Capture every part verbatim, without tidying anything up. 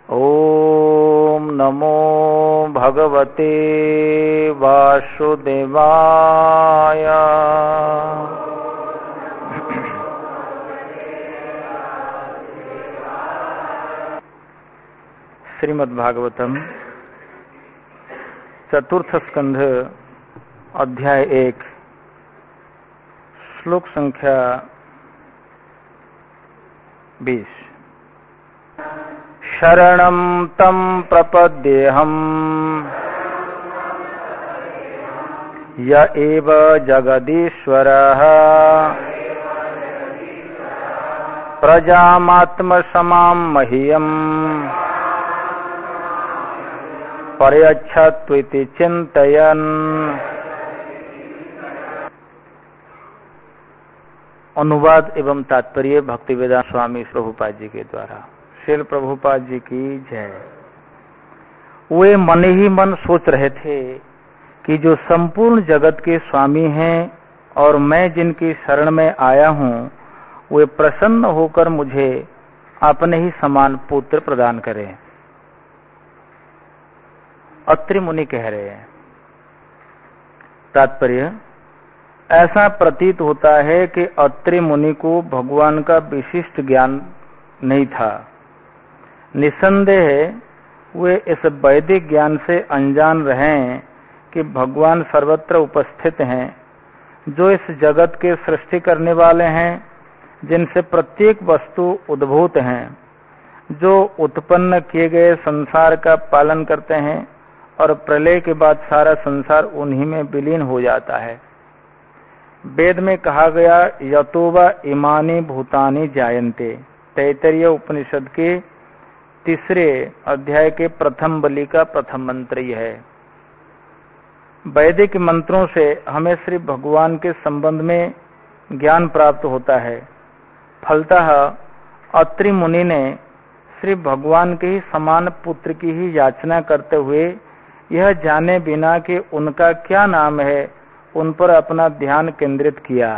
ओम नमो भगवते वासुदेवाय। श्रीमद् भागवतम चतुर्थ स्कंध अध्याय एक श्लोक संख्या बीस। शरणं तं प्रपद्येऽहम् य एव जगदीश्वरः प्रजामात्मसमां मह्यम् पर्यच्छत्विति चिन्तयन्। अनुवाद एवं तात्पर्य भक्तिवेदांत स्वामी प्रभुपाद जी के द्वारा। श्रील प्रभुपाद जी की जय। वे मन ही मन सोच रहे थे कि जो संपूर्ण जगत के स्वामी हैं और मैं जिनकी शरण में आया हूं, वे प्रसन्न होकर मुझे अपने ही समान पुत्र प्रदान करें। अत्रि मुनि कह रहे हैं। तात्पर्य, ऐसा प्रतीत होता है कि अत्रि मुनि को भगवान का विशिष्ट ज्ञान नहीं था। निसंदेह वे इस वैदिक ज्ञान से अनजान रहे कि भगवान सर्वत्र उपस्थित हैं, जो इस जगत के सृष्टि करने वाले हैं, जिनसे प्रत्येक वस्तु उद्भूत हैं, जो उत्पन्न किए गए संसार का पालन करते हैं और प्रलय के बाद सारा संसार उन्हीं में विलीन हो जाता है। वेद में कहा गया, यतोवा इमानि भूतानि जायन्ते, तैत्तरीय उपनिषद के तीसरे अध्याय के प्रथम बलि का प्रथम मंत्र यह है। वैदिक मंत्रों से हमें श्री भगवान के संबंध में ज्ञान प्राप्त होता है। फलतः अत्रि मुनि ने श्री भगवान के ही समान पुत्र की ही याचना करते हुए यह जाने बिना कि उनका क्या नाम है, उन पर अपना ध्यान केंद्रित किया।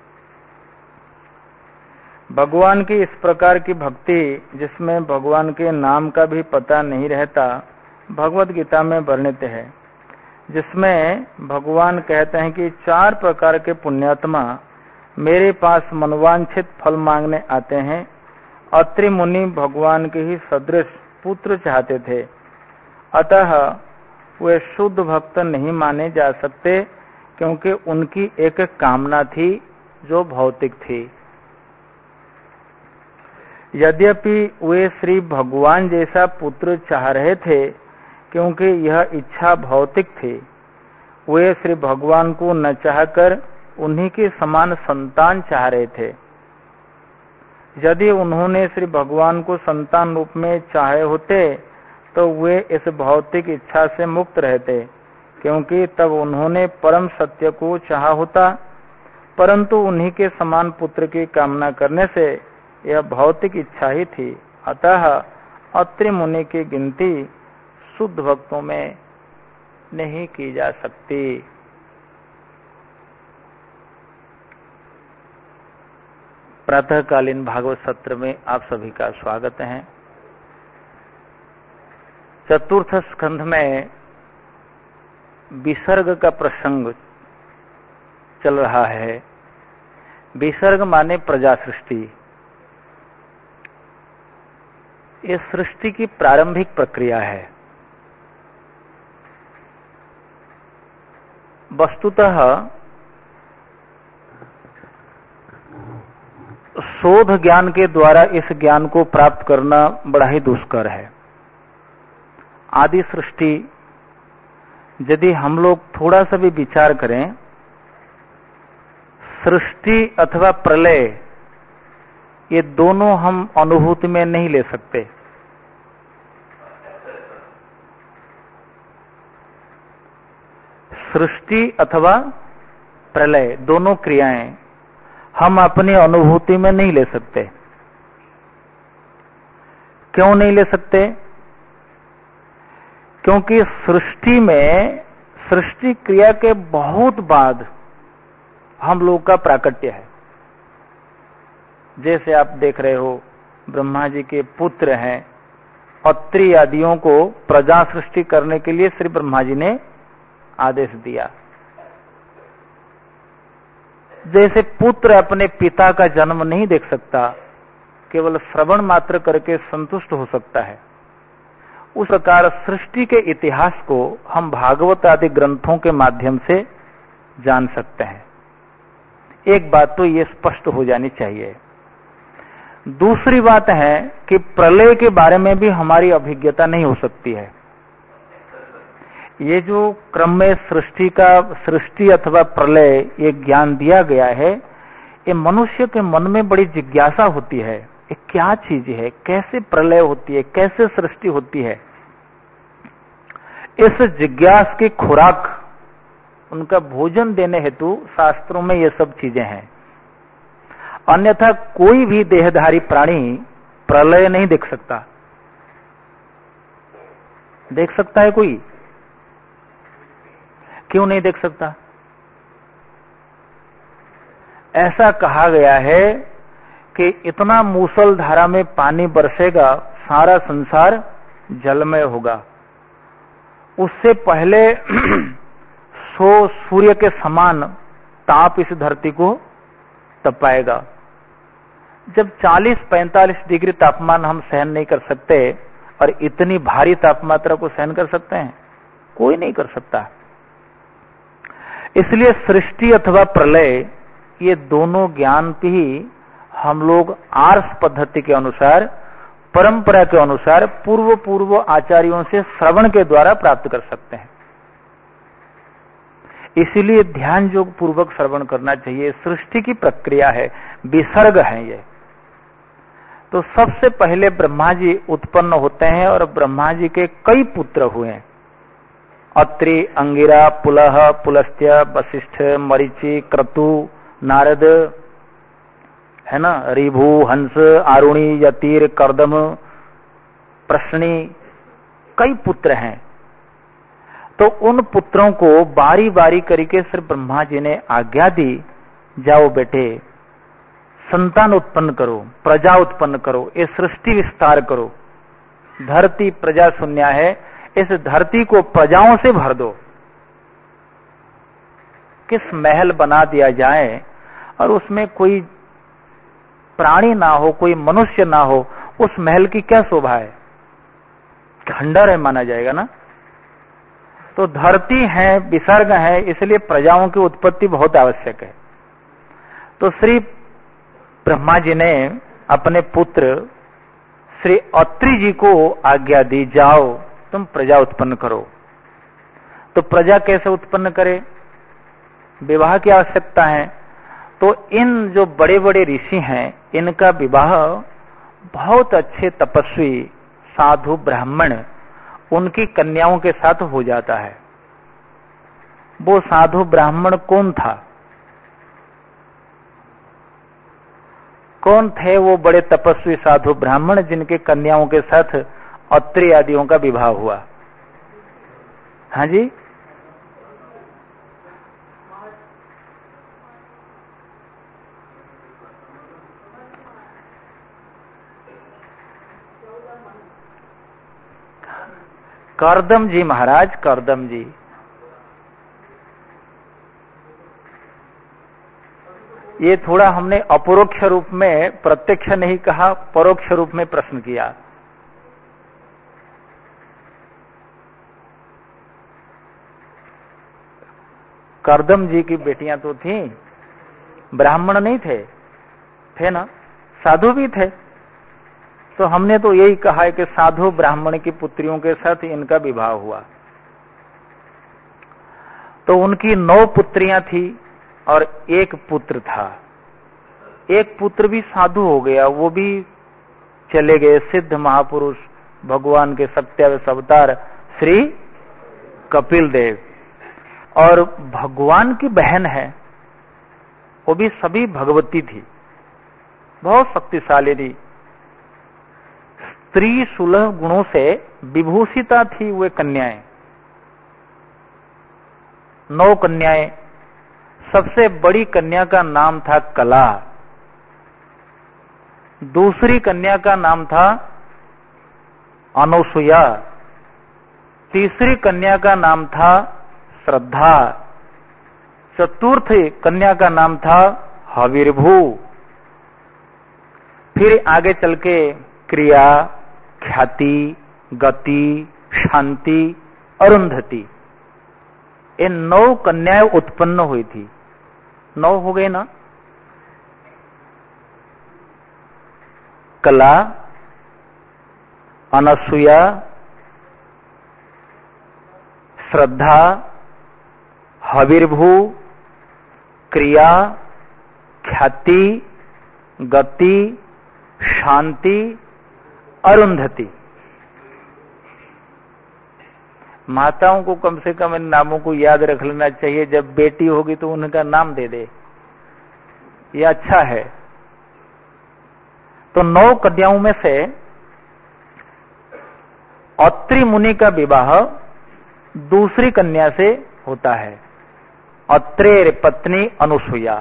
भगवान की इस प्रकार की भक्ति, जिसमें भगवान के नाम का भी पता नहीं रहता, भगवत गीता में वर्णित है, जिसमें भगवान कहते हैं कि चार प्रकार के पुण्यात्मा मेरे पास मनोवांछित फल मांगने आते हैं। अत्रि मुनि भगवान के ही सदृश पुत्र चाहते थे, अतः वे शुद्ध भक्त नहीं माने जा सकते, क्योंकि उनकी एक कामना थी जो भौतिक थी। यद्यपि वे श्री भगवान जैसा पुत्र चाह रहे थे, क्योंकि यह इच्छा भौतिक थी, वे श्री भगवान को न चाहकर उन्हीं के समान संतान चाह रहे थे। यदि उन्होंने श्री भगवान को संतान रूप में चाहे होते तो वे इस भौतिक इच्छा से मुक्त रहते, क्योंकि तब उन्होंने परम सत्य को चाहा होता। परंतु उन्हीं के समान पुत्र की कामना करने से यह भौतिक इच्छा ही थी। अतः अत्रि मुनि की गिनती शुद्ध भक्तों में नहीं की जा सकती। प्रातःकालीन भागवत सत्र में आप सभी का स्वागत है। चतुर्थ स्कंध में विसर्ग का प्रसंग चल रहा है। विसर्ग माने प्रजा सृष्टि। ये सृष्टि की प्रारंभिक प्रक्रिया है। वस्तुतः शोध ज्ञान के द्वारा इस ज्ञान को प्राप्त करना बड़ा ही दुष्कर है। आदि सृष्टि, यदि हम लोग थोड़ा सा भी विचार करें, सृष्टि अथवा प्रलय, ये दोनों हम अनुभूति में नहीं ले सकते। सृष्टि अथवा प्रलय दोनों क्रियाएं हम अपनी अनुभूति में नहीं ले सकते। क्यों नहीं ले सकते? क्योंकि सृष्टि में, सृष्टि क्रिया के बहुत बाद हम लोग का प्राकट्य है। जैसे आप देख रहे हो, ब्रह्मा जी के पुत्र हैं, अत्रि आदियों को प्रजा सृष्टि करने के लिए श्री ब्रह्मा जी ने आदेश दिया। जैसे पुत्र अपने पिता का जन्म नहीं देख सकता, केवल श्रवण मात्र करके संतुष्ट हो सकता है, उस प्रकार सृष्टि के इतिहास को हम भागवत आदि ग्रंथों के माध्यम से जान सकते हैं। एक बात तो ये स्पष्ट हो जानी चाहिए। दूसरी बात है कि प्रलय के बारे में भी हमारी अभिज्ञता नहीं हो सकती है। ये जो क्रम में सृष्टि का सृष्टि अथवा प्रलय ये ज्ञान दिया गया है, ये मनुष्य के मन में बड़ी जिज्ञासा होती है, ये क्या चीज है, कैसे प्रलय होती है, कैसे सृष्टि होती है। इस जिज्ञास की खुराक, उनका भोजन देने हेतु शास्त्रों में ये सब चीजें हैं। अन्यथा कोई भी देहधारी प्राणी प्रलय नहीं देख सकता। देख सकता है कोई? क्यों नहीं देख सकता? ऐसा कहा गया है कि इतना मूसलधारा में पानी बरसेगा, सारा संसार जलमय होगा। उससे पहले सो सूर्य के समान ताप इस धरती को तपाएगा। जब चालीस पैंतालीस डिग्री तापमान हम सहन नहीं कर सकते, और इतनी भारी तापमात्रा को सहन कर सकते हैं? कोई नहीं कर सकता। इसलिए सृष्टि अथवा प्रलय ये दोनों ज्ञान भी हम लोग आर्ष पद्धति के अनुसार, परंपरा के अनुसार पूर्व पूर्व आचार्यों से श्रवण के द्वारा प्राप्त कर सकते हैं। इसीलिए ध्यान योग पूर्वक श्रवण करना चाहिए। सृष्टि की प्रक्रिया है, विसर्ग है ये। तो सबसे पहले ब्रह्मा जी उत्पन्न होते हैं और ब्रह्मा जी के कई पुत्र हुए हैं। अत्रि, अंगिरा, पुलह, पुलस्त्य, वशिष्ठ, मरीचि, क्रतु, नारद, है ना, ऋभु, हंस, आरुणि, यतिर, कर्दम, प्रश्नि, कई पुत्र हैं। तो उन पुत्रों को बारी बारी करके श्री ब्रह्मा जी ने आज्ञा दी, जाओ बेटे संतान उत्पन्न करो, प्रजा उत्पन्न करो, ये सृष्टि विस्तार करो। धरती प्रजा शून्य है, इस धरती को प्रजाओं से भर दो। किस महल बना दिया जाए और उसमें कोई प्राणी ना हो, कोई मनुष्य ना हो, उस महल की क्या शोभा है? खंडर है माना जाएगा ना। तो धरती है, विसर्ग है, इसलिए प्रजाओं की उत्पत्ति बहुत आवश्यक है। तो श्री ब्रह्मा जी ने अपने पुत्र श्री अत्रि जी को आज्ञा दी, जाओ तुम प्रजा उत्पन्न करो। तो प्रजा कैसे उत्पन्न करे? विवाह की आवश्यकता है। तो इन जो बड़े बड़े ऋषि हैं, इनका विवाह बहुत अच्छे तपस्वी साधु ब्राह्मण उनकी कन्याओं के साथ हो जाता है। वो साधु ब्राह्मण कौन था? कौन थे वो बड़े तपस्वी साधु ब्राह्मण जिनके कन्याओं के साथ अत्रि आदियों का विवाह हुआ? हाँ जी, कर्दम जी महाराज, कर्दम जी। ये थोड़ा हमने अपरोक्ष रूप में, प्रत्यक्ष नहीं कहा, परोक्ष रूप में प्रश्न किया। कर्दम जी की बेटियां तो थीं, ब्राह्मण नहीं थे, थे ना, साधु भी थे। तो हमने तो यही कहा है कि साधु ब्राह्मण की पुत्रियों के साथ इनका विवाह हुआ। तो उनकी नौ पुत्रियां थी और एक पुत्र था। एक पुत्र भी साधु हो गया, वो भी चले गए सिद्ध महापुरुष भगवान के सत्यावश अवतार श्री कपिल देव। और भगवान की बहन है, वो भी सभी भगवती थी, बहुत शक्तिशाली थी, स्त्री सुलभ गुणों से विभूषिता थी वे कन्याएं, नौ कन्याएं। सबसे बड़ी कन्या का नाम था कला, दूसरी कन्या का नाम था अनुसुया, तीसरी कन्या का नाम था श्रद्धा, चतुर्थ कन्या का नाम था हविर्भू, फिर आगे चल के क्रिया, ख्याति, गति, शांति, अरुंधति, ये नौ कन्याएं उत्पन्न हुई थी। नौ हो गए ना? कला, अनसुया, श्रद्धा, हविर्भू, क्रिया, ख्याति, गति, शांति, अरुंधति। माताओं को कम से कम इन नामों को याद रख लेना चाहिए, जब बेटी होगी तो उनका नाम दे दे, ये अच्छा है। तो नौ कन्याओं में से अत्रि मुनि का विवाह दूसरी कन्या से होता है, अत्रेर पत्नी अनुसुया।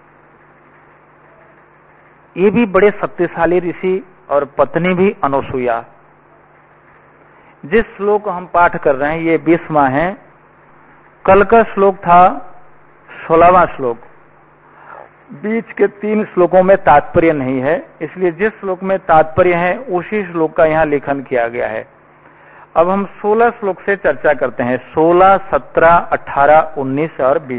ये भी बड़े शक्तिशाली ऋषि और पत्नी भी अनुसुया। जिस श्लोक हम पाठ कर रहे हैं ये बीसवां है। कल का श्लोक था सोलहवां श्लोक। बीच के तीन श्लोकों में तात्पर्य नहीं है, इसलिए जिस श्लोक में तात्पर्य है उसी श्लोक का यहाँ लेखन किया गया है। अब हम सोलह श्लोक से चर्चा करते हैं, सोलह, सत्रह, अठारह, उन्नीस और बीस।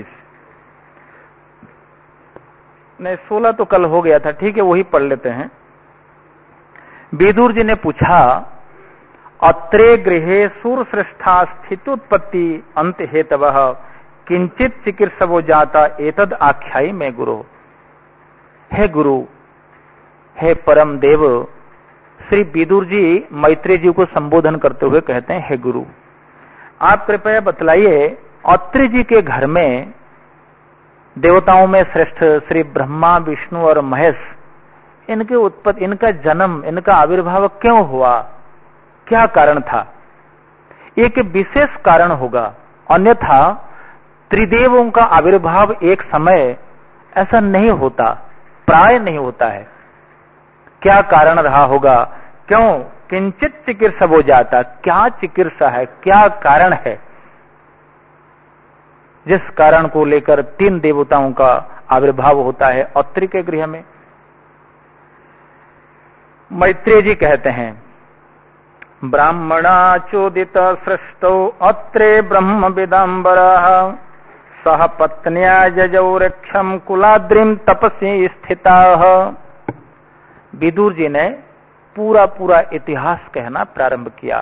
नहीं, सोलह तो कल हो गया था, ठीक है, वही पढ़ लेते हैं। विदुर जी ने पूछा, अत्रे गृहे सूरश्रेष्ठा स्थितोत्पत्ति अंत हेतवः किंचित चिकीर्षवो जाता एतद आख्यायी में गुरु। हे गुरु, हे परम देव, श्री विदुर जी मैत्रेय जी को संबोधन करते हुए कहते हैं, हे गुरु, आप कृपया बतलाइए, अत्रि जी के घर में देवताओं में श्रेष्ठ श्री ब्रह्मा, विष्णु और महेश, इनके उत्पत्ति, इनका जन्म, इनका आविर्भाव क्यों हुआ, क्या कारण था? एक विशेष कारण होगा, अन्यथा त्रिदेवों का आविर्भाव एक समय ऐसा नहीं होता, प्राय नहीं होता है। क्या कारण रहा होगा? क्यों किंचित चिकीर्षा हो जाता? क्या चिकीर्षा है, क्या कारण है जिस कारण को लेकर तीन देवताओं का आविर्भाव होता है अत्रि के गृह में? मैत्रेय जी कहते हैं, ब्राह्मणा चोदित सृष्टो अत्रे ब्रह्म विदाम्बरः सह पत्न्या जजौ रक्षम कुलाद्रिम तपसी स्थिताः। विदुर जी ने पूरा पूरा इतिहास कहना प्रारंभ किया।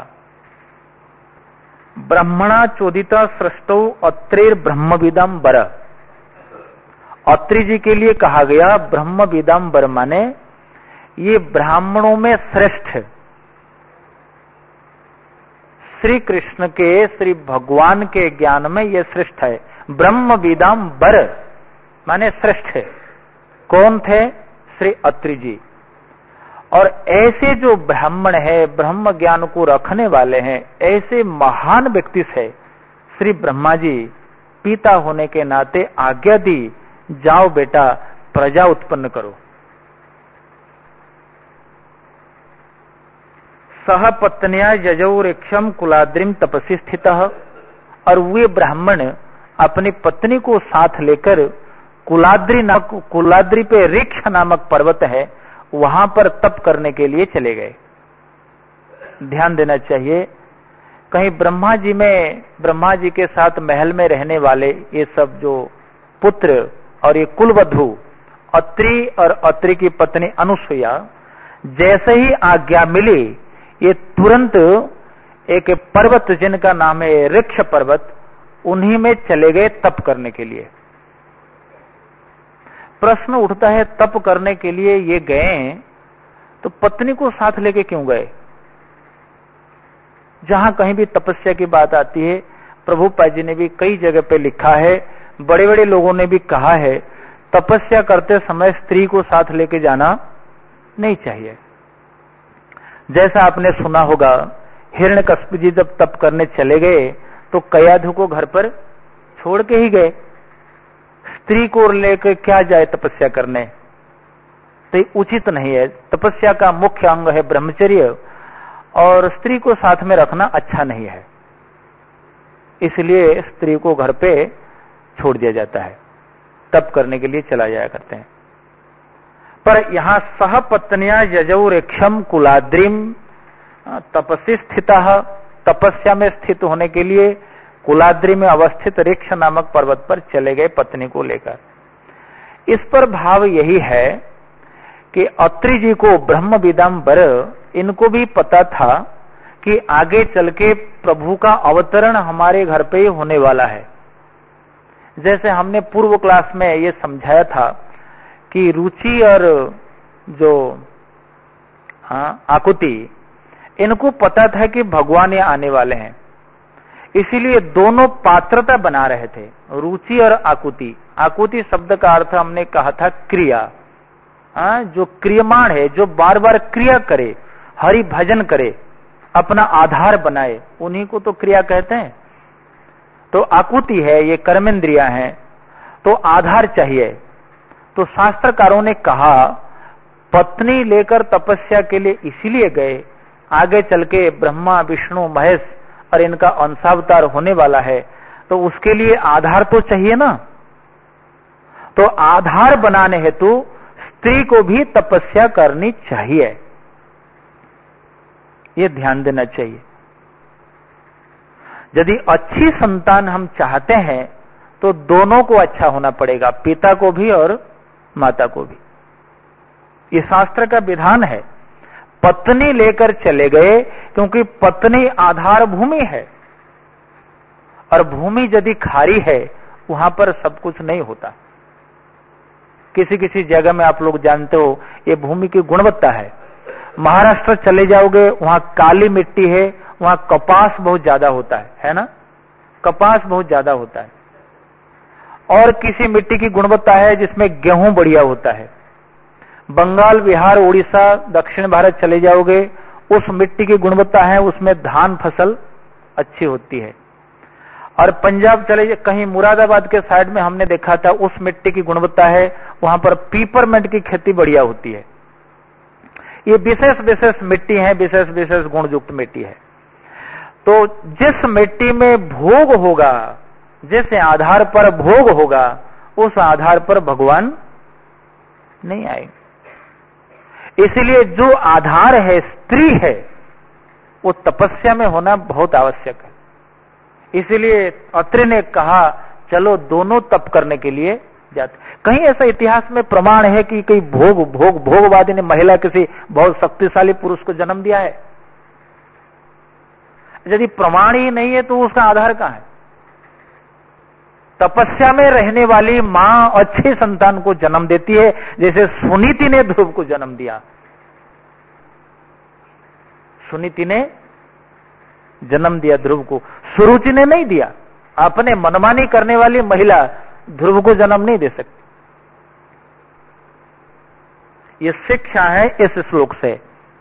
ब्रह्मणा चोदित सृष्टो अत्रेर ब्रह्म विदाम्बर। अत्रि जी के लिए कहा गया ब्रह्म विदाम्बर, माने ये ब्राह्मणों में श्रेष्ठ, श्री कृष्ण के, श्री भगवान के ज्ञान में ये श्रेष्ठ है। ब्रह्म विदाम्बर माने श्रेष्ठ है। कौन थे? श्री अत्रि जी। और ऐसे जो ब्राह्मण है, ब्रह्म ज्ञान को रखने वाले हैं, ऐसे महान व्यक्ति से श्री ब्रह्मा जी पिता होने के नाते आज्ञा दी, जाओ बेटा प्रजा उत्पन्न करो। सह पत्निया जजौ रेक्षम कुलाद्रिम तपसी स्थित। और वे ब्राह्मण अपनी पत्नी को साथ लेकर कुलाद्रि नामक, कुलाद्रि पे ऋक्ष नामक पर्वत है, वहां पर तप करने के लिए चले गए। ध्यान देना चाहिए, कहीं ब्रह्मा जी में, ब्रह्मा जी के साथ महल में रहने वाले ये सब जो पुत्र और ये कुलवधु अत्रि और अत्रि की पत्नी अनुसुया, जैसे ही आज्ञा मिली ये तुरंत एक पर्वत जिनका नाम है ऋक्ष पर्वत, उन्हीं में चले गए तप करने के लिए। प्रश्न उठता है, तप करने के लिए ये गए तो पत्नी को साथ लेके क्यों गए? जहां कहीं भी तपस्या की बात आती है, प्रभुपाद जी ने भी कई जगह पे लिखा है, बड़े बड़े लोगों ने भी कहा है, तपस्या करते समय स्त्री को साथ लेके जाना नहीं चाहिए। जैसा आपने सुना होगा, हिरण्यकश्यप जी जब तप करने चले गए तो कयाधु को घर पर छोड़ के ही गए। स्त्री को लेकर क्या जाए तपस्या करने, तो उचित नहीं है। तपस्या का मुख्य अंग है ब्रह्मचर्य, और स्त्री को साथ में रखना अच्छा नहीं है, इसलिए स्त्री को घर पे छोड़ दिया जाता है, तप करने के लिए चला जाया करते हैं। पर यहां सह पत्निया यजौ रेक्षम कुलाद्रिम तपस्वी स्थितः, तपस्या में स्थित होने के लिए कुलाद्रि में अवस्थित रेक्ष नामक पर्वत पर चले गए पत्नी को लेकर। इस पर भाव यही है कि अत्रि जी को ब्रह्म विदंबर इनको भी पता था कि आगे चल के प्रभु का अवतरण हमारे घर पे ही होने वाला है। जैसे हमने पूर्व क्लास में ये समझाया था कि रुचि और जो हाँ, आकुति, इनको पता था कि भगवान ये आने वाले हैं, इसीलिए दोनों पात्रता बना रहे थे, रुचि और आकुति। आकुति शब्द का अर्थ हमने कहा था क्रिया, आ, जो क्रियमाण है, जो बार बार क्रिया करे, हरि भजन करे, अपना आधार बनाए, उन्हीं को तो क्रिया कहते हैं। तो आकुति है, ये कर्मेंद्रिया हैं, तो आधार चाहिए। तो शास्त्रकारों ने कहा पत्नी लेकर तपस्या के लिए इसीलिए गए, आगे चल के ब्रह्मा विष्णु महेश और इनका अंशावतार होने वाला है, तो उसके लिए आधार तो चाहिए ना। तो आधार बनाने हेतु स्त्री को भी तपस्या करनी चाहिए, ये ध्यान देना चाहिए। यदि अच्छी संतान हम चाहते हैं तो दोनों को अच्छा होना पड़ेगा, पिता को भी और माता को भी। ये शास्त्र का विधान है। पत्नी लेकर चले गए क्योंकि पत्नी आधार भूमि है, और भूमि यदि खारी है वहां पर सब कुछ नहीं होता। किसी किसी जगह में आप लोग जानते हो ये भूमि की गुणवत्ता है। महाराष्ट्र चले जाओगे वहां काली मिट्टी है, वहां कपास बहुत ज्यादा होता है, है ना, कपास बहुत ज्यादा होता है। और किसी मिट्टी की गुणवत्ता है जिसमें गेहूं बढ़िया होता है। बंगाल, बिहार, उड़ीसा, दक्षिण भारत चले जाओगे, उस मिट्टी की गुणवत्ता है, उसमें धान फसल अच्छी होती है। और पंजाब चले जाए, कहीं मुरादाबाद के साइड में हमने देखा था, उस मिट्टी की गुणवत्ता है, वहां पर पीपरमेंट की खेती बढ़िया होती है। ये विशेष विशेष मिट्टी है, विशेष विशेष गुण युक्त मिट्टी है। तो जिस मिट्टी में भोग होगा, जिस आधार पर भोग होगा, उस आधार पर भगवान नहीं आएंगे। इसलिए जो आधार है, स्त्री है, वो तपस्या में होना बहुत आवश्यक है। इसलिए अत्रि ने कहा चलो दोनों तप करने के लिए जाते। कहीं ऐसा इतिहास में प्रमाण है कि कई भोग भोग भोगवादी ने महिला किसी बहुत शक्तिशाली पुरुष को जन्म दिया है? यदि प्रमाण ही नहीं है तो उसका आधार कहां है? तपस्या में रहने वाली मां अच्छे संतान को जन्म देती है, जैसे सुनीति ने ध्रुव को जन्म दिया। सुनीति ने जन्म दिया ध्रुव को, सुरुचि ने नहीं दिया। अपने मनमानी करने वाली महिला ध्रुव को जन्म नहीं दे सकती। ये शिक्षा है इस श्लोक से।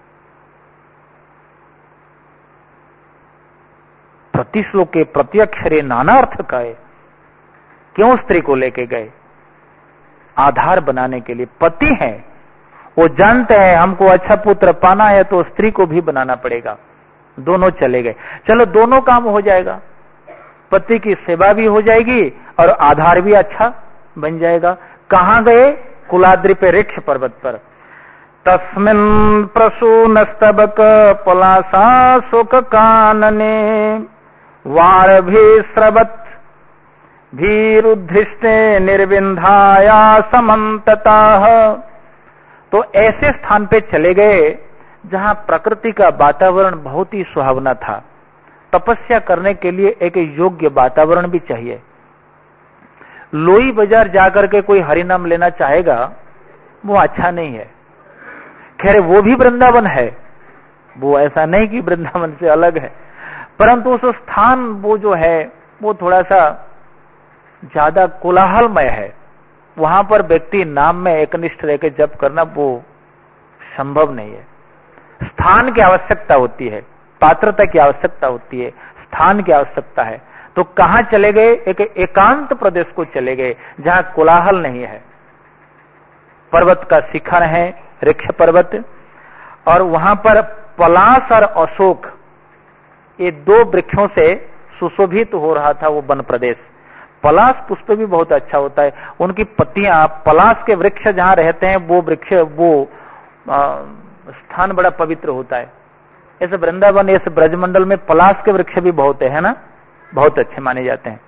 प्रति श्लोक के प्रत्यक्षरे नाना अर्थ का है। क्यों स्त्री को लेके गए? आधार बनाने के लिए। पति हैं, वो जानते हैं हमको अच्छा पुत्र पाना है तो स्त्री को भी बनाना पड़ेगा। दोनों चले गए। चलो दोनों काम हो जाएगा, पति की सेवा भी हो जाएगी और आधार भी अच्छा बन जाएगा। कहां गए? कुलाद्रि पे रेक्ष पर्वत पर। तस्मिन् प्रसूनस्तबक पलासा शोक कानने वारभिस्रवत् भीरुद्धृष्टे निर्विंधाया समन्ततः। तो ऐसे स्थान पे चले गए जहां प्रकृति का वातावरण बहुत ही सुहावना था। तपस्या करने के लिए एक योग्य वातावरण भी चाहिए। लोई बाजार जाकर के कोई हरिनाम लेना चाहेगा, वो अच्छा नहीं है। खैर वो भी वृंदावन है, वो ऐसा नहीं कि वृंदावन से अलग है, परंतु उस स्थान वो जो है वो थोड़ा सा ज्यादा कोलाहलमय है। वहां पर व्यक्ति नाम में एकनिष्ठ रहकर जप करना वो संभव नहीं है। स्थान की आवश्यकता होती है, पात्रता की आवश्यकता होती है, स्थान की आवश्यकता है। तो कहां चले गए? एक एकांत प्रदेश को चले गए जहां कोलाहल नहीं है। पर्वत का शिखर है, वृक्ष पर्वत, और वहां पर पलाश और अशोक, ये दो वृक्षों से सुशोभित हो रहा था वो वन प्रदेश। पलाश पुष्प भी बहुत अच्छा होता है, उनकी पत्तियां, पलाश के वृक्ष जहां रहते हैं वो वृक्ष, वो आ, स्थान बड़ा पवित्र होता है। ऐसे वृंदावन, ऐसे ब्रजमंडल में पलाश के वृक्ष भी बहुत है ना, बहुत अच्छे माने जाते हैं।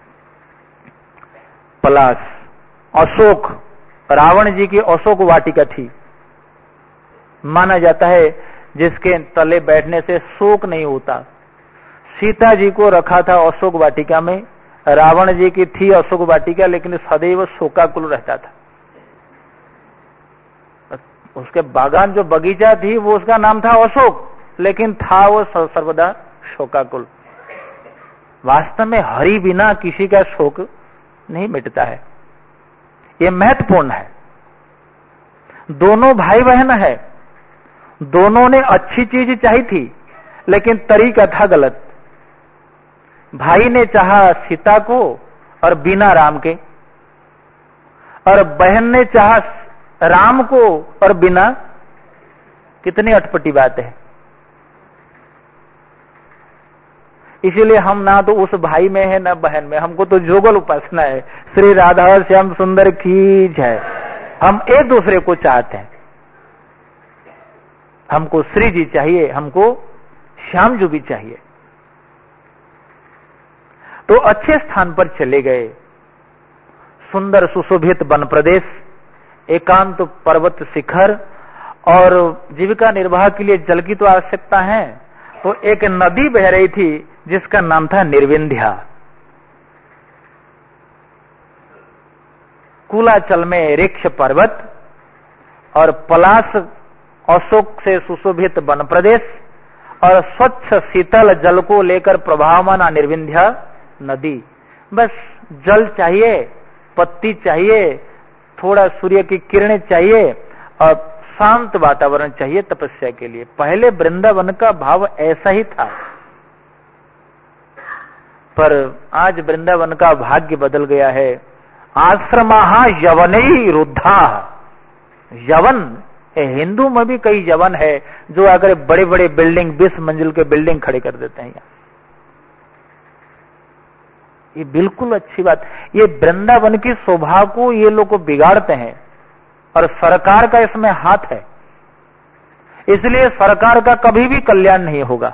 पलाश, अशोक, रावण जी की अशोक वाटिका थी, माना जाता है जिसके तले बैठने से शोक नहीं होता। सीता जी को रखा था अशोक वाटिका में, रावण जी की थी अशोक वाटिका, लेकिन सदैव शोकाकुल रहता था। उसके बागान जो बगीचा थी वो उसका नाम था अशोक, लेकिन था वो सर्वदा शोकाकुल। वास्तव में हरि बिना किसी का शोक नहीं मिटता है, ये महत्वपूर्ण है। दोनों भाई बहन है, दोनों ने अच्छी चीज चाही थी, लेकिन तरीका था गलत। भाई ने चाहा सीता को और बिना राम के, और बहन ने चाहा राम को और बिना। कितनी अटपटी बात है। इसीलिए हम ना तो उस भाई में है ना बहन में, हमको तो जोगल उपासना है, श्री राधा श्याम सुंदर की जय। हम एक दूसरे को चाहते हैं, हमको श्री जी चाहिए, हमको श्याम जी भी चाहिए। तो अच्छे स्थान पर चले गए, सुंदर सुशोभित वन प्रदेश, एकांत पर्वत शिखर, और जीविका निर्वाह के लिए जल की तो आवश्यकता है। तो एक नदी बह रही थी जिसका नाम था निर्विंध्या। कुलाचल में वृक्ष पर्वत और पलाश अशोक से सुशोभित वन प्रदेश और स्वच्छ शीतल जल को लेकर प्रभावमान निर्विंध्या नदी। बस जल चाहिए, पत्ती चाहिए, थोड़ा सूर्य की किरणें चाहिए और शांत वातावरण चाहिए तपस्या के लिए। पहले वृंदावन का भाव ऐसा ही था, पर आज वृंदावन का भाग्य बदल गया है। आश्रमाः यवनै रुद्धा। यवन, हिंदू में भी कई यवन है जो अगर बड़े बड़े बिल्डिंग, बीस मंजिल के बिल्डिंग खड़े कर देते हैं। ये बिल्कुल अच्छी बात, ये वृंदावन की शोभा को ये लोग बिगाड़ते हैं और सरकार का इसमें हाथ है। इसलिए सरकार का कभी भी कल्याण नहीं होगा।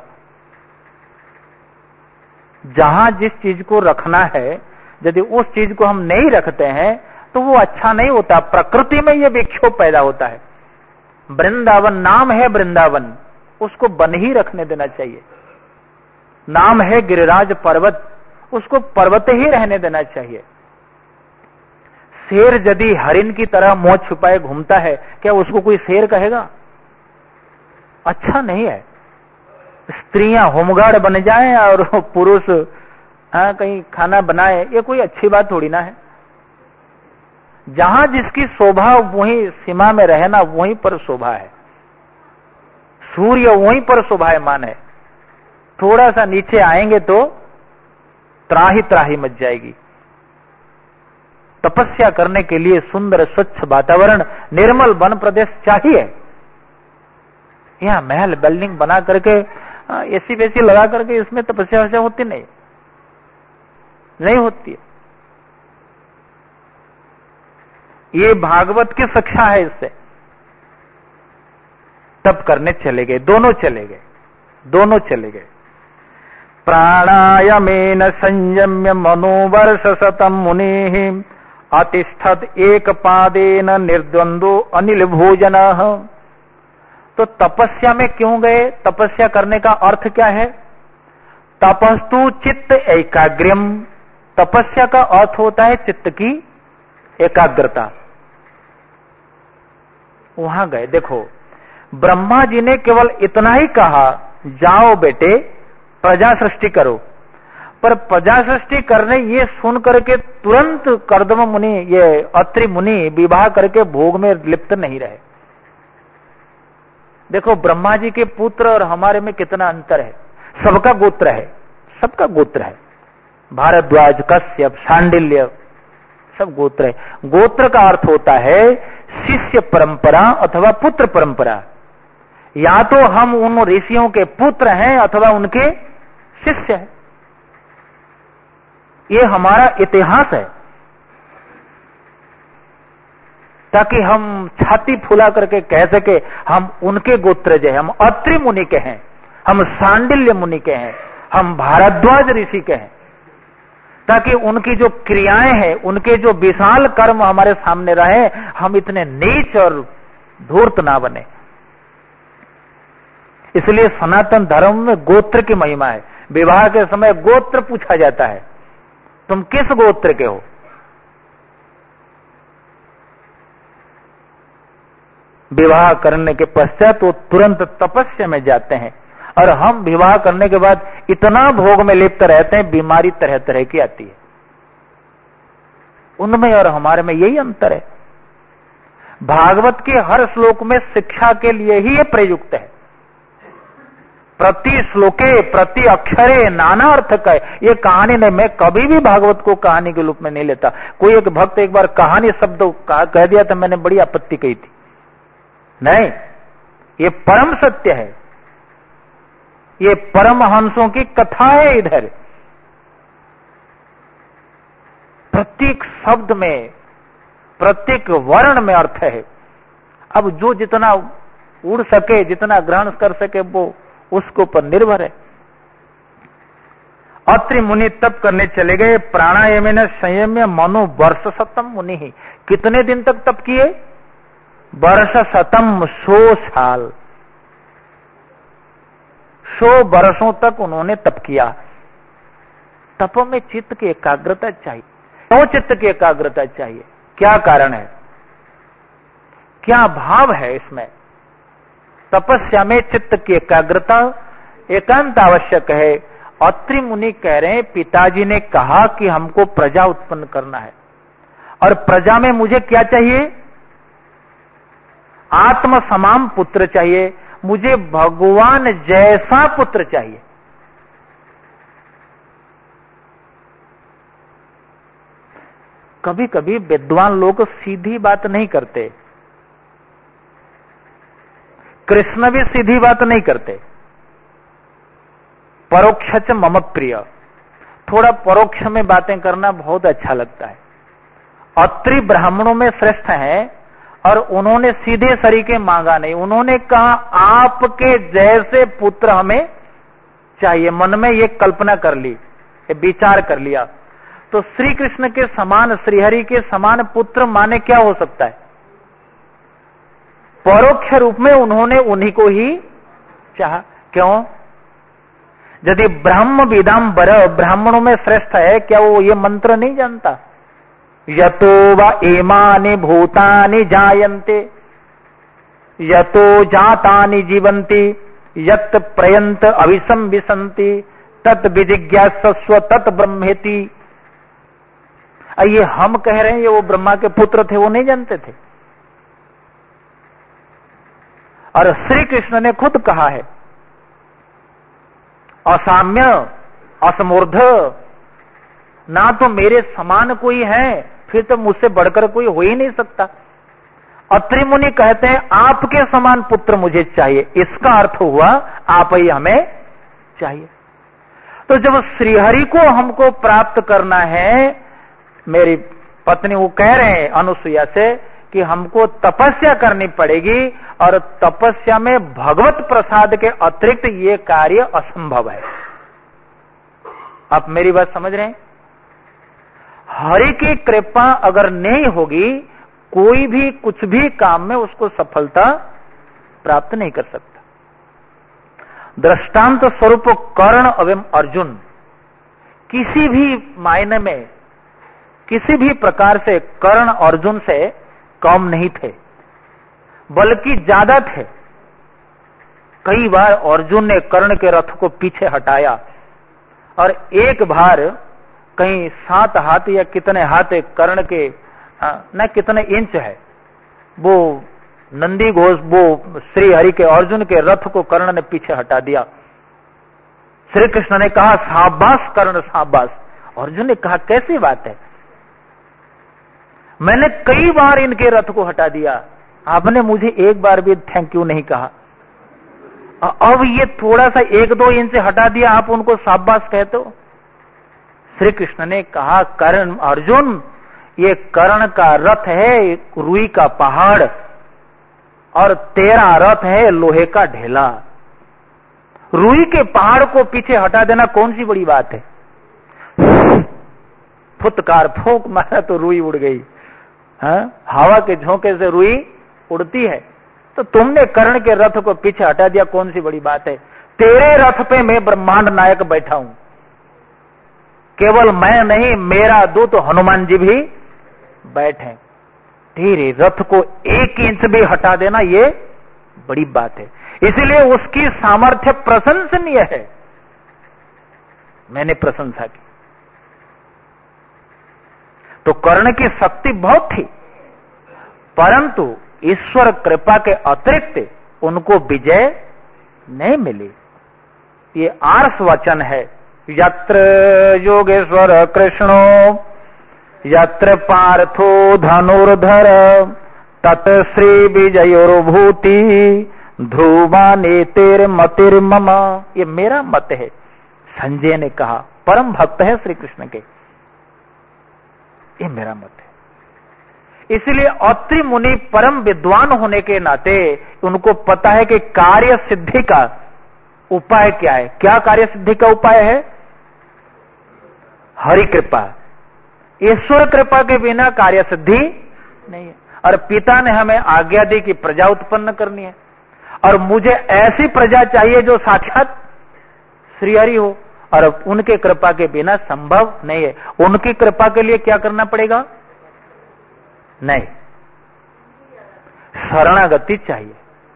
जहां जिस चीज को रखना है, यदि उस चीज को हम नहीं रखते हैं तो वो अच्छा नहीं होता। प्रकृति में ये विक्षोभ पैदा होता है। वृंदावन नाम है, वृंदावन उसको बन ही रखने देना चाहिए। नाम है गिरिराज पर्वत, उसको पर्वत ही रहने देना चाहिए। शेर यदि हरिन की तरह मुंह छुपाए घूमता है, क्या उसको कोई शेर कहेगा? अच्छा नहीं है। स्त्रियां होमगार्ड बन जाएं और पुरुष हाँ कहीं खाना बनाए, ये कोई अच्छी बात थोड़ी ना है। जहां जिसकी शोभा वहीं सीमा में रहना, वहीं पर शोभा है। सूर्य वहीं पर शोभायमान है। थोड़ा सा नीचे आएंगे तो त्राही त्राही मच जाएगी। तपस्या करने के लिए सुंदर स्वच्छ वातावरण, निर्मल वन प्रदेश चाहिए। यहाँ महल बिल्डिंग बना करके एसी वेसी लगा करके इसमें तपस्या वस्या होती नहीं, नहीं होती है। ये भागवत की शिक्षा है। इससे तप करने चले गए, दोनों चले गए, दोनों चले गए। प्राणायामेन संयम्य मनोवर्ष शतम मुनि अतिष्ठत एक पादेन निर्द्वंदो अनिल भोजन। तो तपस्या में क्यों गए? तपस्या करने का अर्थ क्या है? तपस्तु चित्त एकाग्र्यम। तपस्या का अर्थ होता है चित्त की एकाग्रता। वहां गए। देखो, ब्रह्मा जी ने केवल इतना ही कहा, जाओ बेटे प्रजा सृष्टि करो। पर प्रजा सृष्टि करने ये सुन करके तुरंत कर्दम मुनि, ये अत्रि मुनि विवाह करके भोग में लिप्त नहीं रहे। देखो, ब्रह्मा जी के पुत्र और हमारे में कितना अंतर है। सबका गोत्र है, सबका गोत्र है। भारद्वाज, कश्यप, शांडिल्य, सब गोत्र है। गोत्र का अर्थ होता है शिष्य परंपरा अथवा पुत्र परंपरा। या तो हम उन ऋषियों के पुत्र हैं अथवा उनके शिष्य हैं। ये हमारा इतिहास है, ताकि हम छाती फुला करके कह सके हम उनके गोत्रज हैं, हम अत्रि मुनि के हैं, हम सांडिल्य मुनि के हैं, हम भारद्वाज ऋषि के हैं, ताकि उनकी जो क्रियाएं हैं, उनके जो विशाल कर्म हमारे सामने रहे, हम इतने नीच और धूर्त ना बने। इसलिए सनातन धर्म में गोत्र की महिमा है। विवाह के समय गोत्र पूछा जाता है, तुम किस गोत्र के हो। विवाह करने के पश्चात वो तुरंत तपस्या में जाते हैं, और हम विवाह करने के बाद इतना भोग में लिप्त रहते हैं, बीमारी तरह तरह की आती है। उनमें और हमारे में यही अंतर है। भागवत के हर श्लोक में शिक्षा के लिए ही ये प्रयुक्त है। प्रति श्लोके प्रति अक्षरे नाना अर्थ का है। ये कहानी नहीं, मैं कभी भी भागवत को कहानी के रूप में नहीं लेता। कोई एक भक्त एक बार कहानी शब्द कह दिया था, मैंने बड़ी आपत्ति कही थी। नहीं, ये परम सत्य है, ये परमहंसों की कथा है। इधर प्रत्येक शब्द में, प्रत्येक वर्ण में अर्थ है। अब जो जितना उड़ सके, जितना ग्रहण कर सके, वो उसके ऊपर निर्भर है। अत्रि मुनि तप करने चले गए। प्राणायामेन संयम्य मनो वर्ष शतम मुनि ही। कितने दिन तक तप किए? वर्ष शतम, सौ साल, सौ वर्षों तक उन्होंने तप किया। तप में चित्त की एकाग्रता चाहिए। क्यों चित्त की एकाग्रता चाहिए? क्या कारण है, क्या भाव है इसमें? तपस्या में चित्त की एकाग्रता एकांत आवश्यक है। अत्रि मुनि कह रहे हैं, पिताजी ने कहा कि हमको प्रजा उत्पन्न करना है, और प्रजा में मुझे क्या चाहिए? आत्म समान पुत्र चाहिए, मुझे भगवान जैसा पुत्र चाहिए। कभी कभी विद्वान लोग सीधी बात नहीं करते। कृष्ण भी सीधी बात नहीं करते। परोक्ष मम प्रिय, थोड़ा परोक्ष में बातें करना बहुत अच्छा लगता है। अत्रि ब्राह्मणों में श्रेष्ठ हैं, और उन्होंने सीधे सरीके मांगा नहीं। उन्होंने कहा आपके जैसे पुत्र हमें चाहिए। मन में ये कल्पना कर ली, ये विचार कर लिया। तो श्री कृष्ण के समान, श्रीहरि के समान पुत्र माने क्या हो सकता है? परोक्ष रूप में उन्होंने उन्हीं को ही चाहा। क्यों? यदि ब्रह्म विदाम बर, ब्राह्मणों में श्रेष्ठ है, क्या वो ये मंत्र नहीं जानता? यतो वा एमानि भूतानि जायन्ते यतो जातानि जीवन्ति यत् प्रयन्त अविसं विसन्ति तत् विजिज्ञासस्व तत् ब्रह्मेति। ये हम कह रहे हैं, ये वो ब्रह्मा के पुत्र थे, वो नहीं जानते थे। और श्री कृष्ण ने खुद कहा है, असाम्य असमूर्ध, ना तो मेरे समान कोई है, फिर तो मुझसे बढ़कर कोई हो ही नहीं सकता। अत्रि मुनि कहते हैं आपके समान पुत्र मुझे चाहिए। इसका अर्थ हुआ आप ही हमें चाहिए। तो जब श्रीहरि को हमको प्राप्त करना है, मेरी पत्नी वो कह रहे हैं अनुसुईया से कि हमको तपस्या करनी पड़ेगी, और तपस्या में भगवत प्रसाद के अतिरिक्त ये कार्य असंभव है। आप मेरी बात समझ रहे हैं? हरि की कृपा अगर नहीं होगी, कोई भी कुछ भी काम में उसको सफलता प्राप्त नहीं कर सकता। दृष्टांत स्वरूप कर्ण एवं अर्जुन किसी भी मायने में, किसी भी प्रकार से कर्ण अर्जुन से कम नहीं थे, बल्कि ज्यादा थे। कई बार अर्जुन ने कर्ण के रथ को पीछे हटाया, और एक बार कहीं सात हाथ या कितने हाथ कर्ण के न कितने इंच है, वो नंदी घोष, वो श्री हरि के अर्जुन के रथ को कर्ण ने पीछे हटा दिया। श्री कृष्ण ने कहा शाबाश कर्ण शाबाश। अर्जुन ने कहा कैसी बात है, मैंने कई बार इनके रथ को हटा दिया, आपने मुझे एक बार भी थैंक यू नहीं कहा। अब ये थोड़ा सा एक दो इंच हटा दिया, आप उनको शाबाश कहते हो। श्री कृष्ण ने कहा, कर्ण अर्जुन, ये कर्ण का रथ है रुई का पहाड़ और तेरा रथ है लोहे का ढेला। रुई के पहाड़ को पीछे हटा देना कौन सी बड़ी बात है? फुतकार फूंक मारा तो रुई उड़ गई। हाँ? हवा के झोंके से रुई उड़ती है, तो तुमने कर्ण के रथ को पीछे हटा दिया, कौन सी बड़ी बात है? तेरे रथ पे मैं ब्रह्मांड नायक बैठा हूं, केवल मैं नहीं, मेरा दूत हनुमान जी भी बैठे। तेरे रथ को एक इंच भी हटा देना ये बड़ी बात है, इसलिए उसकी सामर्थ्य प्रशंसनीय है। मैंने प्रशंसा की। तो कर्ण की शक्ति बहुत थी, परंतु ईश्वर कृपा के अतिरिक्त उनको विजय नहीं मिली। ये आर्ष वचन है। यत्र योगेश्वर कृष्णो यत्र पार्थो धनुर्धर तत् श्री विजयोर्भूति ध्रुवा नेतिर मतिर मम। ये मेरा मत है, संजय ने कहा, परम भक्त है श्री कृष्ण के, ये मेरा मत है। इसलिए अत्रि मुनि परम विद्वान होने के नाते उनको पता है कि कार्य सिद्धि का उपाय क्या है। क्या कार्य सिद्धि का उपाय है? हरि कृपा। ईश्वर कृपा के बिना कार्य सिद्धि नहीं है। और पिता ने हमें आज्ञा दी कि प्रजा उत्पन्न करनी है, और मुझे ऐसी प्रजा चाहिए जो साक्षात श्रीहरि हो, और उनके कृपा के बिना संभव नहीं है। उनकी कृपा के लिए क्या करना पड़ेगा? नहीं, शरणागति चाहिए।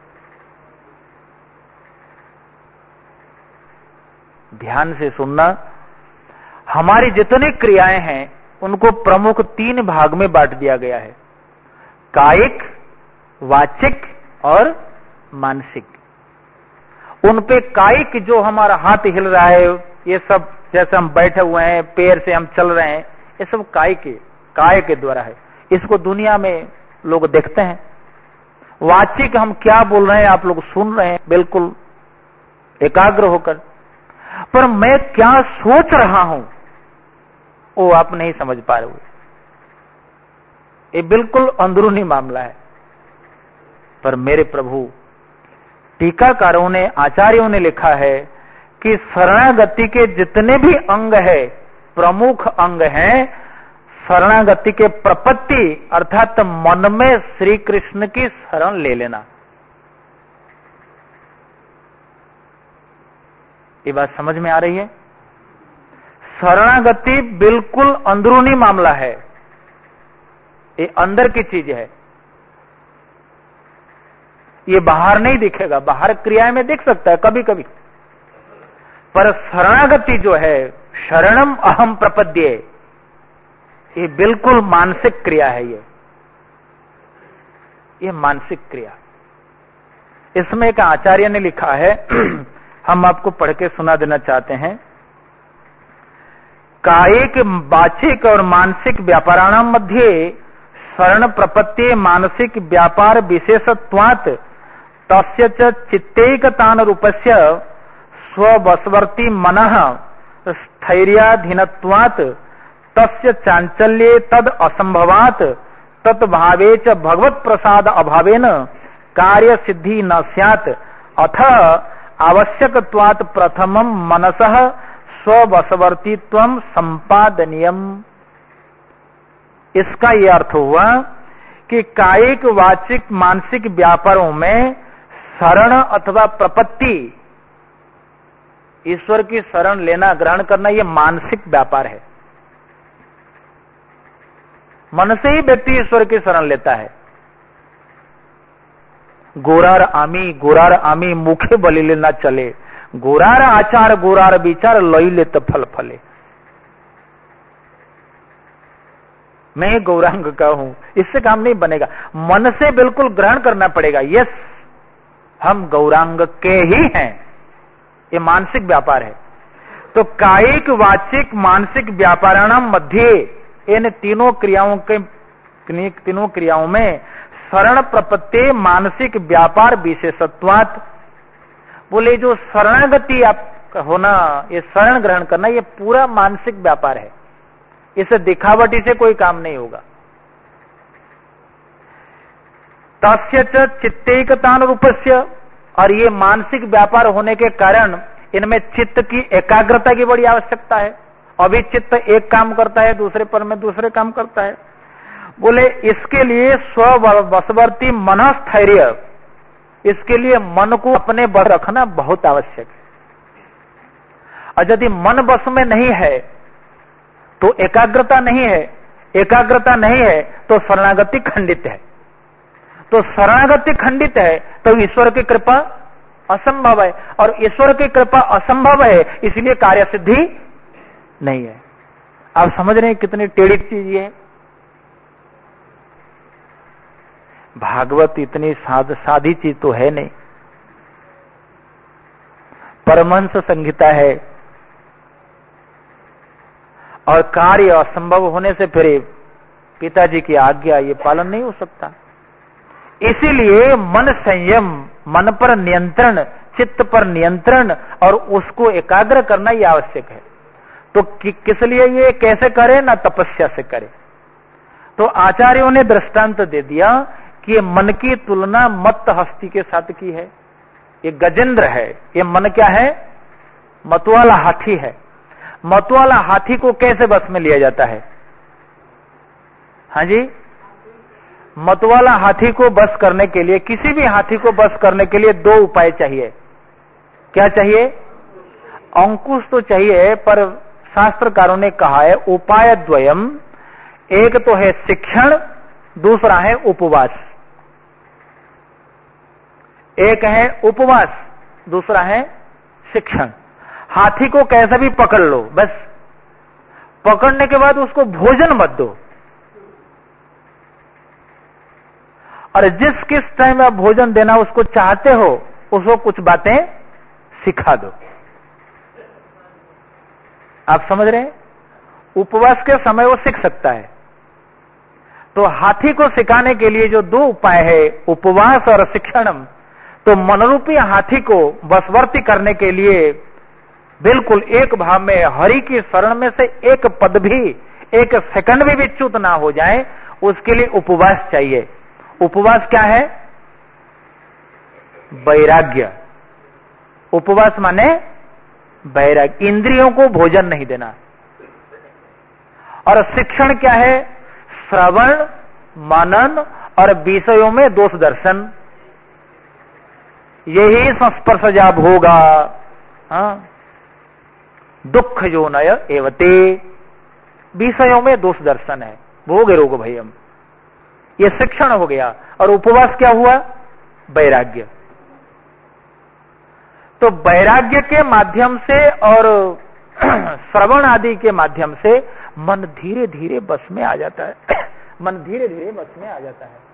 ध्यान से सुनना। हमारी जितनी क्रियाएं हैं उनको प्रमुख तीन भाग में बांट दिया गया है, कायिक, वाचिक और मानसिक। उन पे कायिक, जो हमारा हाथ हिल रहा है, ये सब जैसे हम बैठे हुए हैं, पैर से हम चल रहे हैं, ये सब काय के काय के द्वारा है। इसको दुनिया में लोग देखते हैं। वाचिक, हम क्या बोल रहे हैं आप लोग सुन रहे हैं बिल्कुल एकाग्र होकर, पर मैं क्या सोच रहा हूं वो आप नहीं समझ पा रहे हो। ये बिल्कुल अंदरूनी मामला है। पर मेरे प्रभु, टीकाकारों ने, आचार्यों ने लिखा है कि शरणागति के जितने भी अंग है, प्रमुख अंग हैं, शरणागति के प्रपत्ति अर्थात मन में श्री कृष्ण की शरण ले लेना। ये बात समझ में आ रही है? शरणागति बिल्कुल अंदरूनी मामला है, ये अंदर की चीज है। ये बाहर नहीं दिखेगा, बाहर क्रिया में दिख सकता है कभी कभी, पर शरणागति जो है, शरणम अहम प्रपद्ये, ये बिल्कुल मानसिक क्रिया है। ये ये मानसिक क्रिया। इसमें एक आचार्य ने लिखा है, हम आपको पढ़ के सुना देना चाहते हैं। कायिक, वाचिक और मानसिक व्यापाराणाम मध्ये शरण प्रपत्ति मानसिक व्यापार विशेषत्वात् तस्य च चित्तैकतान रूपस्य स्ववशवर्ती मनः स्थैर्याधीनत्वात् तस्य चांचल्ये तद असंभवात् तत्भावे च भगवत प्रसाद अभावेन कार्य सिद्धि न स्यात् अथ आवश्यकत्वात् प्रथमं मनसः स्ववशवर्तीत्वं संपादनीयम्। इसका यह अर्थ हुआ कि कायिक, वाचिक, मानसिक व्यापारों में शरण अथवा प्रपत्ति, ईश्वर की शरण लेना, ग्रहण करना, यह मानसिक व्यापार है। मन से ही व्यक्ति ईश्वर की शरण लेता है। गोरार आमी गोरार आमी मुखे बलिले न चले, गोरार आचार गोरार विचार लई ले तो फल फले। मैं गौरांग का हूं, इससे काम नहीं बनेगा। मन से बिल्कुल ग्रहण करना पड़ेगा, यस हम गौरांग के ही हैं। ये मानसिक व्यापार है। तो कायिक, वाचिक, मानसिक व्यापाराणाम मध्य, इन तीनों क्रियाओं के तीनों क्रियाओं में शरण प्रपत्ति मानसिक व्यापार विशेषत्वात्, बोले जो शरणागति आप होना, ये शरण ग्रहण करना, ये पूरा मानसिक व्यापार है, इसे दिखावटी से कोई काम नहीं होगा। तस्य च चित्तैकतानुरूपस्य, और ये मानसिक व्यापार होने के कारण इनमें चित्त की एकाग्रता की बड़ी आवश्यकता है। अभी चित्त एक काम करता है, दूसरे पर में दूसरे काम करता है। बोले इसके लिए स्ववशवर्ती मनस्थैर्य, इसके लिए मन को अपने बस रखना बहुत आवश्यक है। और यदि मन बस में नहीं है तो एकाग्रता नहीं है, एकाग्रता नहीं है तो शरणागति खंडित है, तो शरणागति खंडित है तो ईश्वर की कृपा असंभव है, और ईश्वर की कृपा असंभव है इसलिए कार्य सिद्धि नहीं है। आप समझ रहे हैं कितनी टेढ़ी चीज ये है। भागवत इतनी साध, साधी चीज तो है नहीं। परमहंस संहिता है, और कार्य असंभव होने से फिर पिताजी की आज्ञा ये पालन नहीं हो सकता। इसीलिए मन संयम, मन पर नियंत्रण, चित्त पर नियंत्रण और उसको एकाग्र करना ही आवश्यक है। तो कि, किस लिए ये कैसे करे ना, तपस्या से करे। तो आचार्यों ने दृष्टांत दे दिया कि ये मन की तुलना मत्त हस्ती के साथ की है। ये गजेंद्र है, ये मन क्या है, मतवाला हाथी है। मतवाला हाथी को कैसे बस में लिया जाता है? हाँ जी, मतवाला हाथी को बस करने के लिए, किसी भी हाथी को बस करने के लिए दो उपाय चाहिए। क्या चाहिए? अंकुश तो चाहिए, पर शास्त्रकारों ने कहा है उपाय द्वयम, एक तो है शिक्षण, दूसरा है उपवास। एक है उपवास, दूसरा है शिक्षण। हाथी को कैसे भी पकड़ लो, बस पकड़ने के बाद उसको भोजन मत दो, और जिस किस टाइम आप भोजन देना उसको चाहते हो उसको कुछ बातें सिखा दो। आप समझ रहे हैं? उपवास के समय वो सीख सकता है। तो हाथी को सिखाने के लिए जो दो उपाय है, उपवास और शिक्षणम, तो मनरूपी हाथी को बसवर्ती करने के लिए बिल्कुल एक भाव में हरि की शरण में से एक पद भी, एक सेकंड भी विच्युत ना हो जाए, उसके लिए उपवास चाहिए। उपवास क्या है? वैराग्य। उपवास माने वैराग्य, इंद्रियों को भोजन नहीं देना। और शिक्षण क्या है? श्रवण, मनन और विषयों में दोष दर्शन, यही संस्पर्शजा भोगा। हाँ, दुख जो नय एवते, विषयों में दोष दर्शन है, भोग रोग भयम, ये शिक्षण हो गया। और उपवास क्या हुआ? वैराग्य। तो वैराग्य के माध्यम से और श्रवण आदि के माध्यम से मन धीरे धीरे बस में आ जाता है मन धीरे धीरे बस में आ जाता है।